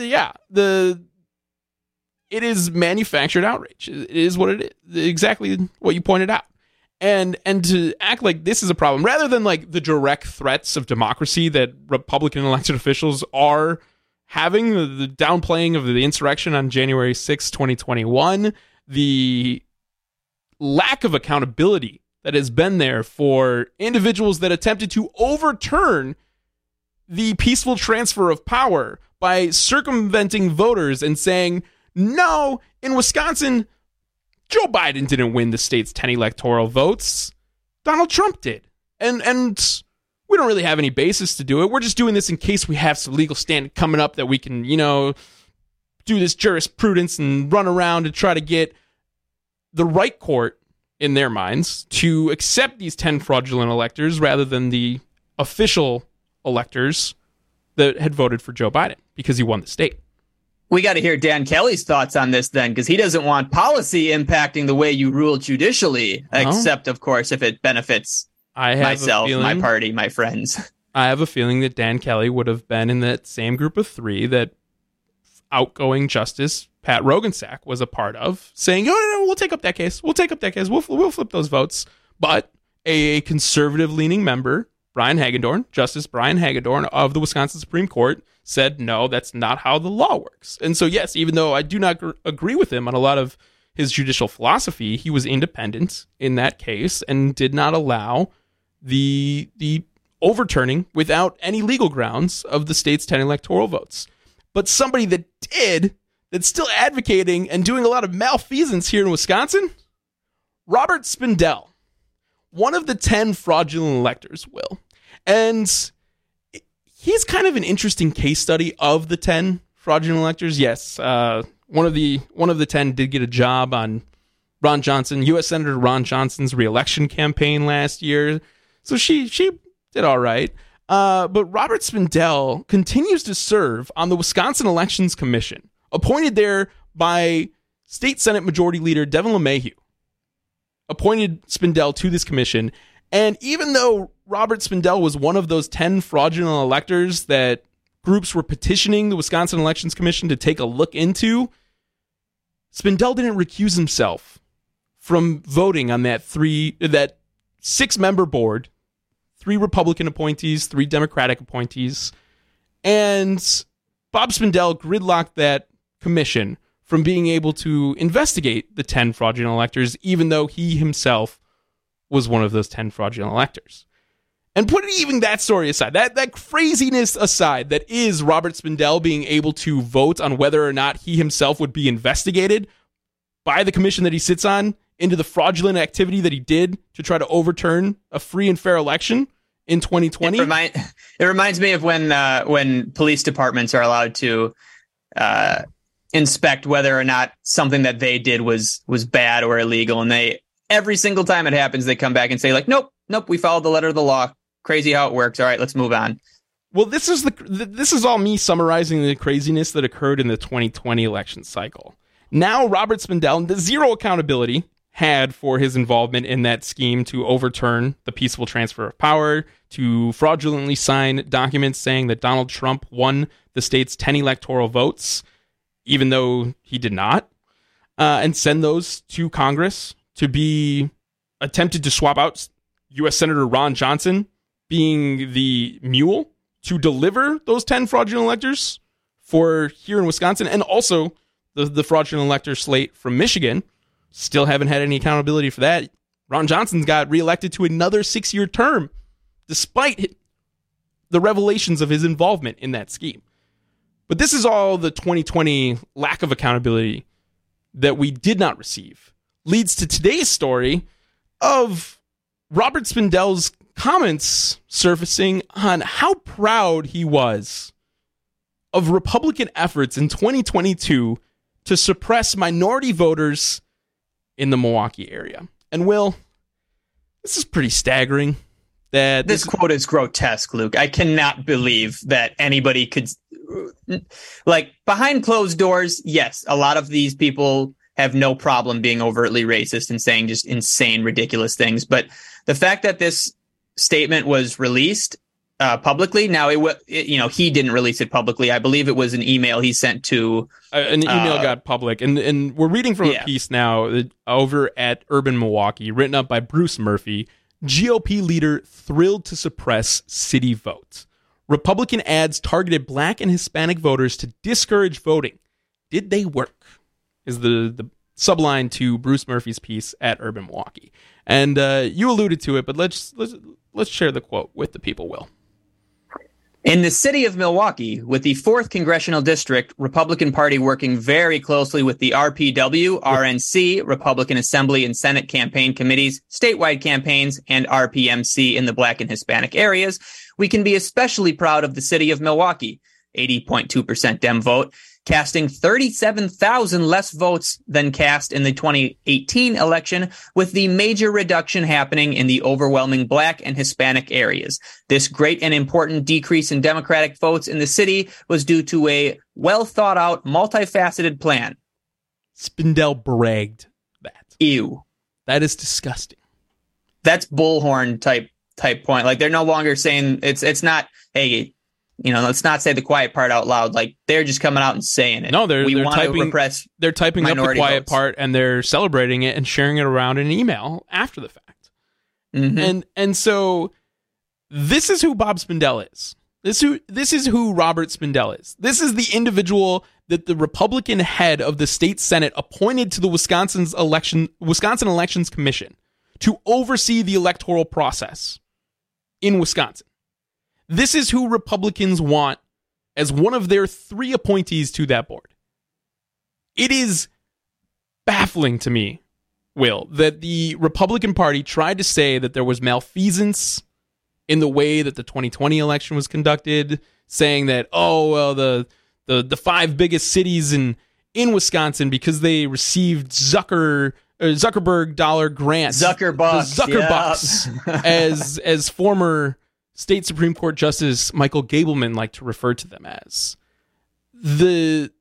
Speaker 25: It is manufactured outrage. It is what it is. Exactly what you pointed out. And to act like this is a problem, rather than like the direct threats of democracy that Republican elected officials are having, the downplaying of the insurrection on January 6, 2021, the lack of accountability that has been there for individuals that attempted to overturn the peaceful transfer of power by circumventing voters and saying, no, in Wisconsin, Joe Biden didn't win the state's 10 electoral votes. Donald Trump did. And we don't really have any basis to do it. We're just doing this in case we have some legal stand coming up that we can, do this jurisprudence and run around and try to get the right court in their minds, to accept these 10 fraudulent electors rather than the official electors that had voted for Joe Biden because he won the state.
Speaker 2: We got to hear Dan Kelly's thoughts on this then, because he doesn't want policy impacting the way you rule judicially, except, of course, if it benefits myself, my party, my friends.
Speaker 25: I have a feeling that Dan Kelly would have been in that same group of three that outgoing Justice Pat Roggensack was a part of, saying, "Oh, no, we'll take up that case. We'll take up that case. We'll flip those votes." But a conservative-leaning member, Justice Brian Hagedorn of the Wisconsin Supreme Court, said, no, that's not how the law works. And so, yes, even though I do not agree with him on a lot of his judicial philosophy, he was independent in that case and did not allow the overturning without any legal grounds of the state's 10 electoral votes. But somebody that did, that's still advocating and doing a lot of malfeasance here in Wisconsin, Robert Spindell, one of the 10 fraudulent electors, Will. And he's kind of an interesting case study of the 10 fraudulent electors. Yes, one of the 10 did get a job on Ron Johnson, U.S. Senator Ron Johnson's reelection campaign last year. So she did all right. But Robert Spindell continues to serve on the Wisconsin Elections Commission, appointed there by State Senate Majority Leader Devin LeMahieu, appointed Spindell to this commission. And even though Robert Spindell was one of those 10 fraudulent electors that groups were petitioning the Wisconsin Elections Commission to take a look into, Spindell didn't recuse himself from voting on that 6-member board, 3 Republican appointees, 3 Democratic appointees, and Bob Spindell gridlocked that commission from being able to investigate the 10 fraudulent electors, even though he himself was one of those 10 fraudulent electors. And putting even that story aside, that craziness aside, that is Robert Spindell being able to vote on whether or not he himself would be investigated by the commission that he sits on into the fraudulent activity that he did to try to overturn a free and fair election in 2020.
Speaker 2: It reminds me of when police departments are allowed to inspect whether or not something that they did was bad or illegal, and every single time it happens, they come back and say, like, nope, we followed the letter of the law. Crazy how it works. All right, let's move on.
Speaker 25: Well, this is all me summarizing the craziness that occurred in the 2020 election cycle. Now, Robert Spindell, the zero accountability had for his involvement in that scheme to overturn the peaceful transfer of power, to fraudulently sign documents saying that Donald Trump won the state's 10 electoral votes, even though he did not, and send those to Congress to be attempted to swap out U.S. Senator Ron Johnson being the mule to deliver those 10 fraudulent electors for here in Wisconsin, and also the fraudulent elector slate from Michigan. Still haven't had any accountability for that. Ron Johnson's got reelected to another 6-year term, despite the revelations of his involvement in that scheme. But this is all the 2020 lack of accountability that we did not receive leads to today's story of Robert Spindell's comments surfacing on how proud he was of Republican efforts in 2022 to suppress minority voters in the Milwaukee area. And Will, this is pretty staggering. That
Speaker 2: this quote is grotesque, Luke. I cannot believe that anybody could, like, behind closed doors. Yes, a lot of these people have no problem being overtly racist and saying just insane, ridiculous things. But the fact that this statement was released publicly, now he didn't release it publicly. I believe it was an email he sent to
Speaker 25: an email got public, and we're reading from a piece now over at Urban Milwaukee, written up by Bruce Murphy. GOP leader thrilled to suppress city votes. Republican ads targeted Black and Hispanic voters to discourage voting. Did they work? Is the subline to Bruce Murphy's piece at Urban Milwaukee. And you alluded to it, but let's share the quote with the people, Will.
Speaker 2: In the city of Milwaukee, with the 4th Congressional District, Republican Party working very closely with the RPW, RNC, Republican Assembly and Senate campaign committees, statewide campaigns, and RPMC in the Black and Hispanic areas, we can be especially proud of the city of Milwaukee. 80.2% Dem vote. casting 37,000 less votes than cast in the 2018 election, with the major reduction happening in the overwhelming Black and Hispanic areas. This great and important decrease in Democratic votes in the city was due to a well-thought-out, multifaceted plan.
Speaker 26: Spindell bragged that.
Speaker 2: Ew.
Speaker 26: That is disgusting.
Speaker 2: That's bullhorn type point. Like, they're no longer saying it's not, hey, let's not say the quiet part out loud. Like, they're just coming out and saying it.
Speaker 26: No, they're
Speaker 2: typing, to repress.
Speaker 26: They're typing up the quiet
Speaker 2: votes.
Speaker 26: part, and they're celebrating it and sharing it around in an email after the fact.
Speaker 2: Mm-hmm.
Speaker 26: And so this is who Bob Spindell is. This is who Robert Spindell is. This is the individual that the Republican head of the state Senate appointed to the Wisconsin Elections Commission to oversee the electoral process in Wisconsin. This is who Republicans want as one of their 3 appointees to that board. It is baffling to me, Will, that the Republican Party tried to say that there was malfeasance in the way that the 2020 election was conducted, saying that, the 5 biggest cities in Wisconsin, because they received Zuckerberg dollar grants,
Speaker 2: Zuckerbucks,
Speaker 26: as former State Supreme Court Justice Michael Gableman liked to refer to them as. The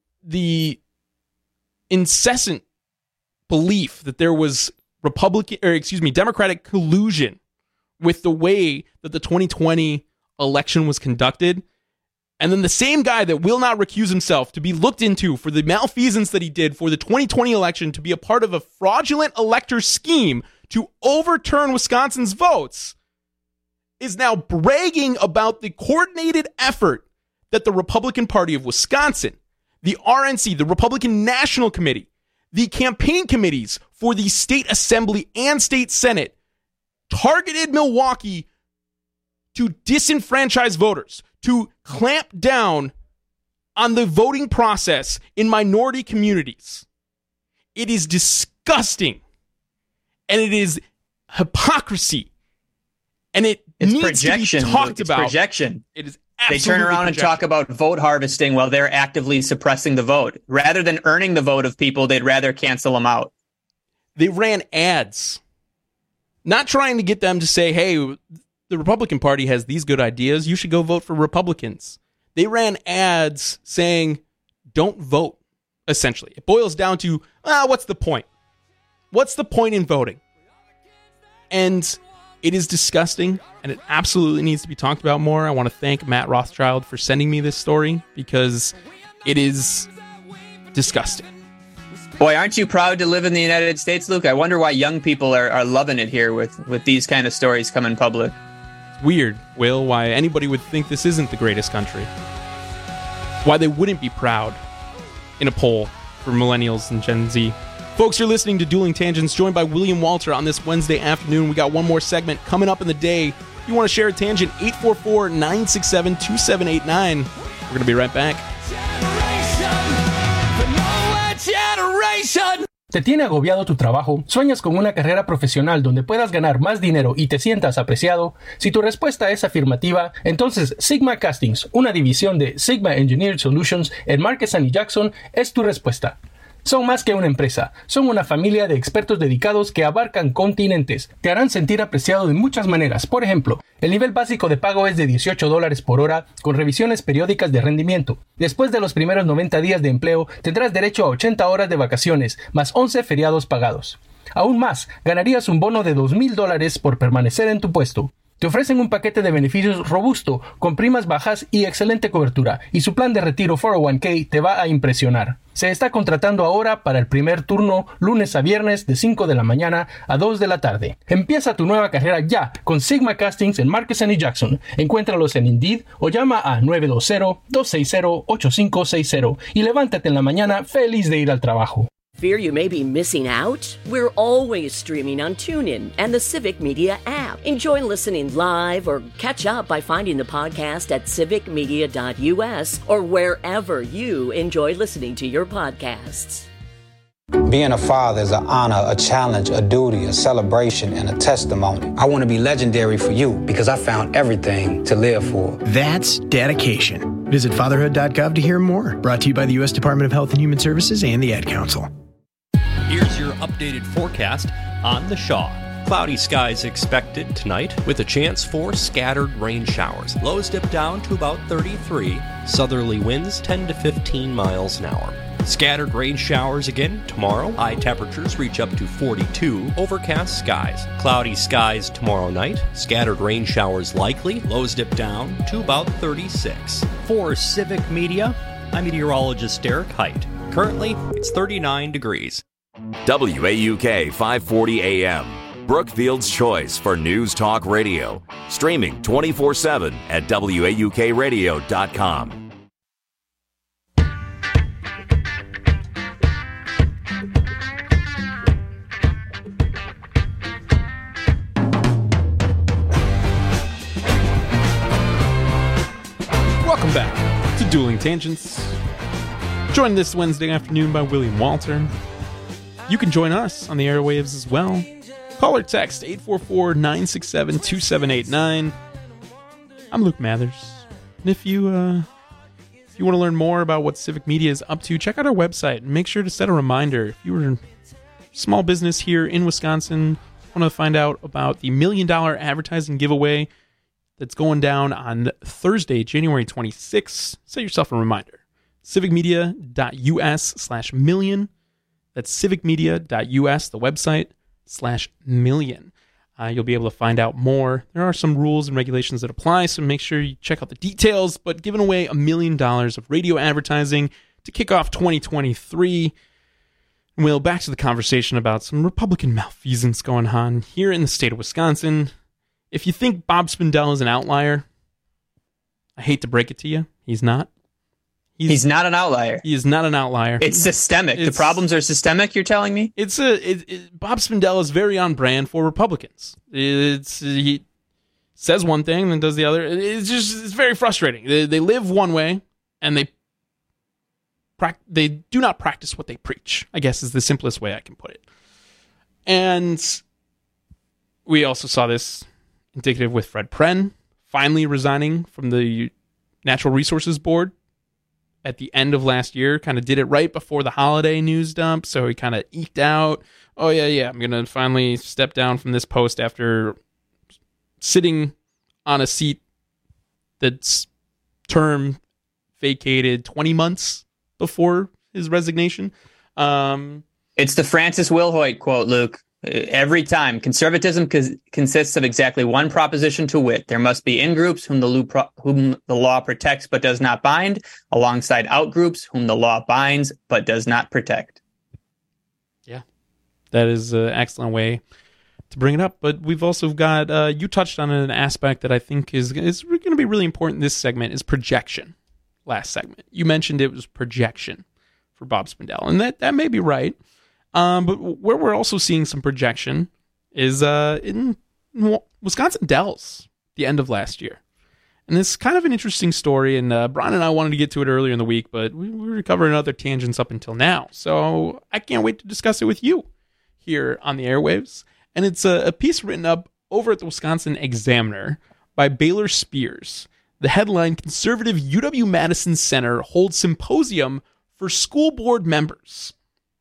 Speaker 26: incessant belief that there was Democratic collusion with the way that the 2020 election was conducted. And then the same guy that will not recuse himself to be looked into for the malfeasance that he did for the 2020 election, to be a part of a fraudulent elector scheme to overturn Wisconsin's votes, is now bragging about the coordinated effort that the Republican Party of Wisconsin, the RNC, the Republican National Committee, the campaign committees for the state assembly and state senate targeted Milwaukee to disenfranchise voters, to clamp down on the voting process in minority communities. It is disgusting, and it is hypocrisy, and it needs to be talked about.
Speaker 2: Projection.
Speaker 26: It is
Speaker 2: They turn around and talk about vote harvesting while they're actively suppressing the vote. Rather than earning the vote of people, they'd rather cancel them out.
Speaker 26: They ran ads, not trying to get them to say, hey, the Republican Party has these good ideas, you should go vote for Republicans. They ran ads saying, don't vote, essentially. It boils down to, what's the point? What's the point in voting? And it is disgusting, and it absolutely needs to be talked about more. I want to thank Matt Rothschild for sending me this story, because it is disgusting.
Speaker 2: Boy, aren't you proud to live in the United States, Luke? I wonder why young people are loving it here with these kind of stories coming public.
Speaker 26: It's weird, Will, why anybody would think this isn't the greatest country. Why they wouldn't be proud in a poll for millennials and Gen Z. Folks, you're listening to Dueling Tangents, joined by William Walter on this Wednesday afternoon. We got one more segment coming up in the day. If you want to share a tangent, 844-967-2789. We're going to be right back.
Speaker 10: ¿Te tiene agobiado tu trabajo? ¿Sueñas con una carrera profesional donde puedas ganar más dinero y te sientas apreciado? Si tu respuesta es afirmativa, entonces Sigma Castings, una división de Sigma Engineered Solutions en Marquez y Jackson, es tu respuesta. Son más que una empresa, son una familia de expertos dedicados que abarcan continentes. Te harán sentir apreciado de muchas maneras. Por ejemplo, el nivel básico de pago es de $18 por hora, con revisiones periódicas de rendimiento. Después de los primeros 90 días de empleo, tendrás derecho a 80 horas de vacaciones, más 11 feriados pagados. Aún más, ganarías un bono de $2,000 por permanecer en tu puesto. Te ofrecen un paquete de beneficios robusto, con primas bajas y excelente cobertura, y su plan de retiro 401k te va a impresionar. Se está contratando ahora para el primer turno, lunes a viernes de 5 de la mañana a 2 de la tarde. Empieza tu nueva carrera ya con Sigma Castings en Marquez y Jackson. Encuéntralos en Indeed o llama a 920-260-8560 y levántate en la mañana feliz de ir al trabajo.
Speaker 16: Fear you may be missing out? We're always streaming on TuneIn and the Civic Media app. Enjoy listening live or catch up by finding the podcast at civicmedia.us or wherever you enjoy listening to your podcasts.
Speaker 17: Being a father is an honor, a challenge, a duty, a celebration, and a testimony. I want to be legendary for you because I found everything to live for.
Speaker 19: That's dedication.
Speaker 3: Visit fatherhood.gov to hear more. Brought to you by the U.S. Department of Health and Human Services and the Ad Council.
Speaker 7: Here's your updated forecast on the Shaw. Cloudy skies expected tonight with a chance for scattered rain showers. Lows dip down to about 33. Southerly winds 10 to 15 miles an hour. Scattered rain showers again tomorrow. High temperatures reach up to 42. Overcast skies. Cloudy skies tomorrow night. Scattered rain showers likely. Lows dip down to about 36. For Civic Media, I'm meteorologist Derek Height. Currently, it's 39 degrees.
Speaker 1: WAUK 540 AM. Brookfield's choice for news talk radio. Streaming 24/7 at WAUKradio.com.
Speaker 25: Welcome back to Dueling Tangents. Joined this Wednesday afternoon by William Walter. You can join us on the airwaves as well. Call or text 844-967-2789. I'm Luke Mathers. And if you want to learn more about what Civic Media is up to, check out our website and make sure to set a reminder. If you were a small business here in Wisconsin, want to find out about the $1 million advertising giveaway that's going down on Thursday, January 26th, set yourself a reminder. civicmedia.us/million. That's civicmedia.us, the website, /million. You'll be able to find out more. There are some rules and regulations that apply, so make sure you check out the details. But giving away $1 million of radio advertising to kick off 2023. Well, back to the conversation about some Republican malfeasance going on here in the state of Wisconsin. If you think Bob Spindell is an outlier, I hate to break it to you, he's not.
Speaker 2: He's not an outlier.
Speaker 25: He is not an outlier.
Speaker 2: It's systemic. The problems are systemic, you're telling me?
Speaker 25: Bob Spindell is very on brand for Republicans. He says one thing and does the other. It's very frustrating. They live one way and they do not practice what they preach, I guess is the simplest way I can put it. And we also saw this indicative with Fred Pren finally resigning from the Natural Resources Board at the end of last year. Kind of did it right before the holiday news dump, so he kind of eked out, oh yeah, I'm going to finally step down from this post after sitting on a seat that's term vacated 20 months before his resignation.
Speaker 2: It's the Francis Wilhoit quote, Luke. Every time, conservatism consists of exactly one proposition to wit. There must be in-groups whom the law protects but does not bind, alongside out-groups whom the law binds but does not protect.
Speaker 25: Yeah, that is an excellent way to bring it up. But we've also got, you touched on an aspect that I think is going to be really important in this segment, is projection. Last segment, you mentioned it was projection for Bob Spindell, and that may be right. But where we're also seeing some projection is in Wisconsin Dells, the end of last year. And it's kind of an interesting story, and Brian and I wanted to get to it earlier in the week, but we were covering other tangents up until now. So I can't wait to discuss it with you here on the airwaves. And it's a piece written up over at the Wisconsin Examiner by Baylor Spears. The headline, Conservative UW-Madison Center holds symposium for school board members.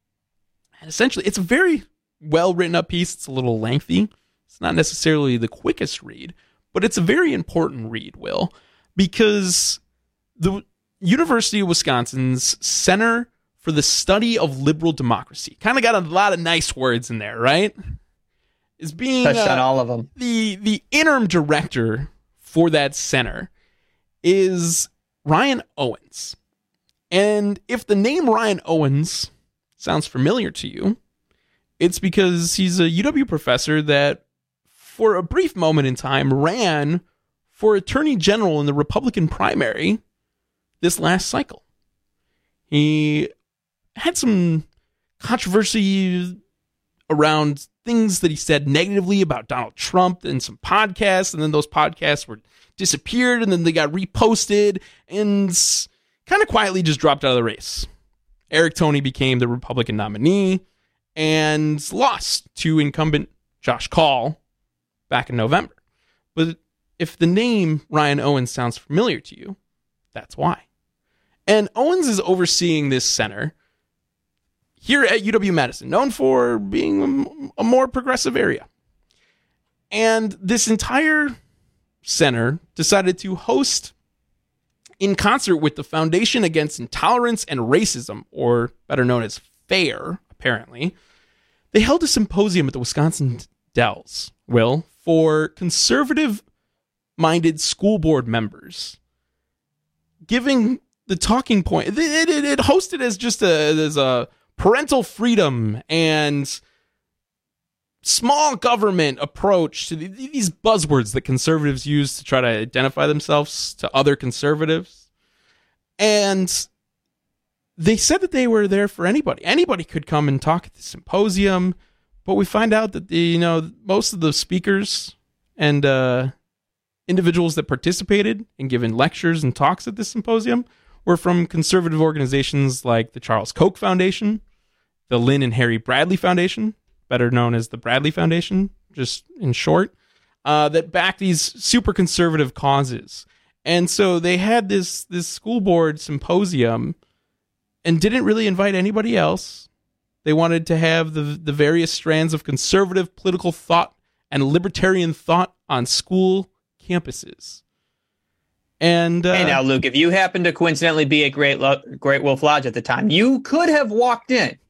Speaker 25: And essentially, it's a very well-written up piece. It's a little lengthy. It's not necessarily the quickest read, but it's a very important read, Will, because the University of Wisconsin's Center for the Study of Liberal Democracy kind of got a lot of nice words in there, right? Is being
Speaker 2: touched on all of them.
Speaker 25: The interim director for that center is Ryan Owens. And if the name Ryan Owens sounds familiar to you, it's because he's a UW professor that, for a brief moment in time, ran for Attorney General in the Republican primary this last cycle. He had some controversy around things that he said negatively about Donald Trump in some podcasts, and then those podcasts were disappeared, and then they got reposted, and kind of quietly just dropped out of the race. Eric Toney became the Republican nominee and lost to incumbent Josh Kaul back in November. But if the name Ryan Owens sounds familiar to you, That's why. And Owens is overseeing this center here at UW-Madison, known for being a more progressive area. And this entire center decided to host, in concert with the Foundation Against Intolerance and Racism, or better known as FAIR, apparently, they held a symposium at the Wisconsin Dells, for conservative-minded school board members, giving the talking point. It hosted as just a parental freedom and small government approach to these buzzwords that conservatives use to try to identify themselves to other conservatives. And they said that they were there for anybody. Anybody could come and talk at the symposium, but we find out that most of the speakers and individuals that participated and given lectures and talks at this symposium were from conservative organizations like the Charles Koch Foundation, the Lynn and Harry Bradley Foundation, better known as the Bradley Foundation, just in short, that back these super conservative causes. And so they had this school board symposium and didn't really invite anybody else. They wanted to have the various strands of conservative political thought and libertarian thought on school campuses. And
Speaker 2: hey now, Luke, if you happened to coincidentally be at Great Wolf Lodge at the time, you could have walked in.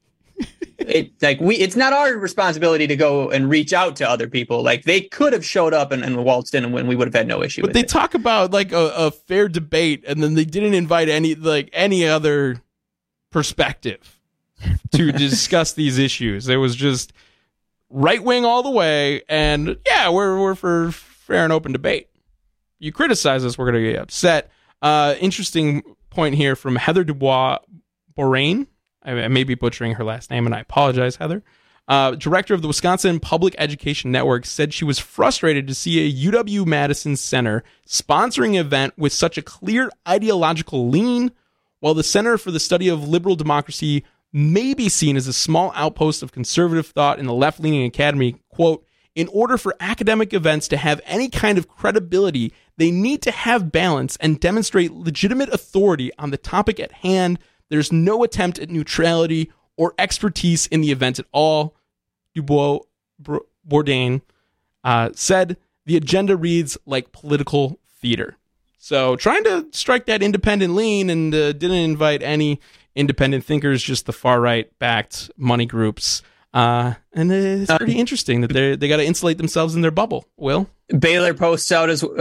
Speaker 2: It's not our responsibility to go and reach out to other people. Like, they could have showed up and waltzed in, and we would have had no issue.
Speaker 25: But they talk about like a fair debate, and then they didn't invite any other perspective to discuss these issues. It was just right wing all the way, and yeah, we're for fair and open debate. You criticize us, we're going to get upset. Interesting point here from Heather Dubois Borain. I may be butchering her last name, and I apologize, Heather. Director of the Wisconsin Public Education Network, said she was frustrated to see a UW-Madison Center sponsoring an event with such a clear ideological lean, while the Center for the Study of Liberal Democracy may be seen as a small outpost of conservative thought in the left-leaning academy. Quote, in order for academic events to have any kind of credibility, they need to have balance and demonstrate legitimate authority on the topic at hand. There's no attempt at neutrality or expertise in the event at all. Dubois Bourdain said the agenda reads like political theater. So trying to strike that independent lean, and didn't invite any independent thinkers, just the far right backed money groups. And it's pretty interesting that they got to insulate themselves in their bubble. Will
Speaker 2: Baylor points out as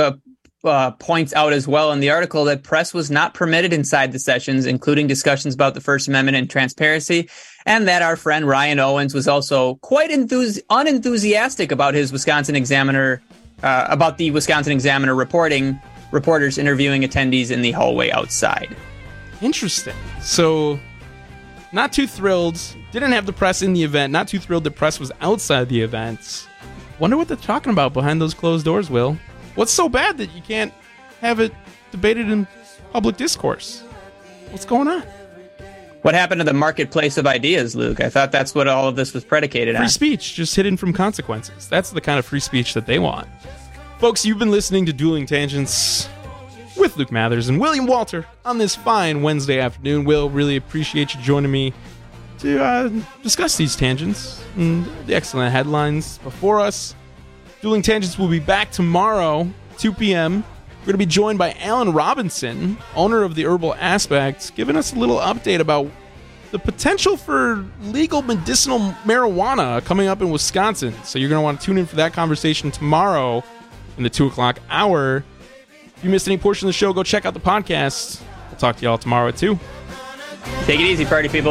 Speaker 2: well in the article that press was not permitted inside the sessions, including discussions about the First Amendment and transparency, and that our friend Ryan Owens was also quite unenthusiastic about his Wisconsin Examiner, about the Wisconsin Examiner reporters interviewing attendees in the hallway outside.
Speaker 25: Interesting. So, not too thrilled. Didn't have the press in the event. Not too thrilled the press was outside the event. Wonder what they're talking about behind those closed doors, Will. What's so bad that you can't have it debated in public discourse? What's going on?
Speaker 2: What happened to the marketplace of ideas, Luke? I thought that's what all of this was predicated on.
Speaker 25: Free speech, just hidden from consequences. That's the kind of free speech that they want. Folks, you've been listening to Dueling Tangents with Luke Mathers and William Walter on this fine Wednesday afternoon. Will, really appreciate you joining me to discuss these tangents and the excellent headlines before us. Dueling Tangents will be back tomorrow, 2 p.m. We're going to be joined by Alan Robinson, owner of the Herbal Aspect, giving us a little update about the potential for legal medicinal marijuana coming up in Wisconsin. So you're going to want to tune in for that conversation tomorrow in the 2 o'clock hour. If you missed any portion of the show, go check out the podcast. We'll talk to you all tomorrow at 2.
Speaker 2: Take it easy, party people.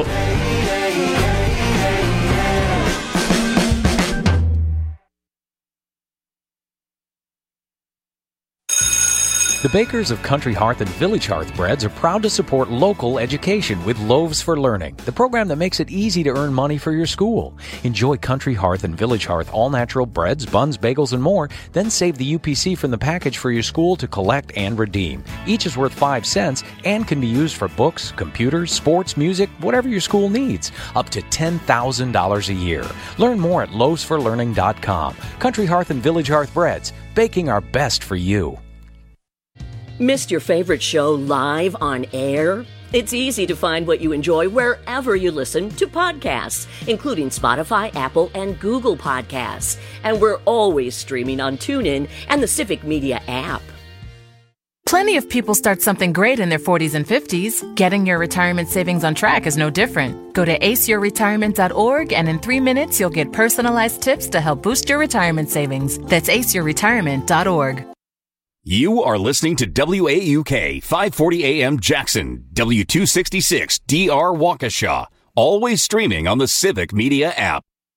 Speaker 5: The bakers of Country Hearth and Village Hearth Breads are proud to support local education with Loaves for Learning, the program that makes it easy to earn money for your school. Enjoy Country Hearth and Village Hearth all-natural breads, buns, bagels, and more. Then save the UPC from the package for your school to collect and redeem. Each is worth 5 cents and can be used for books, computers, sports, music, whatever your school needs. Up to $10,000 a year. Learn more at loavesforlearning.com. Country Hearth and Village Hearth Breads, baking our best for you.
Speaker 16: Missed your favorite show live on air? It's easy to find what you enjoy wherever you listen to podcasts, including Spotify, Apple, and Google Podcasts. And we're always streaming on TuneIn and the Civic Media app.
Speaker 6: Plenty of people start something great in their 40s and 50s. Getting your retirement savings on track is no different. Go to aceyourretirement.org, and in 3 minutes, you'll get personalized tips to help boost your retirement savings. That's aceyourretirement.org.
Speaker 1: You are listening to WAUK 540 AM Jackson, W266 DR Waukesha, always streaming on the Civic Media app.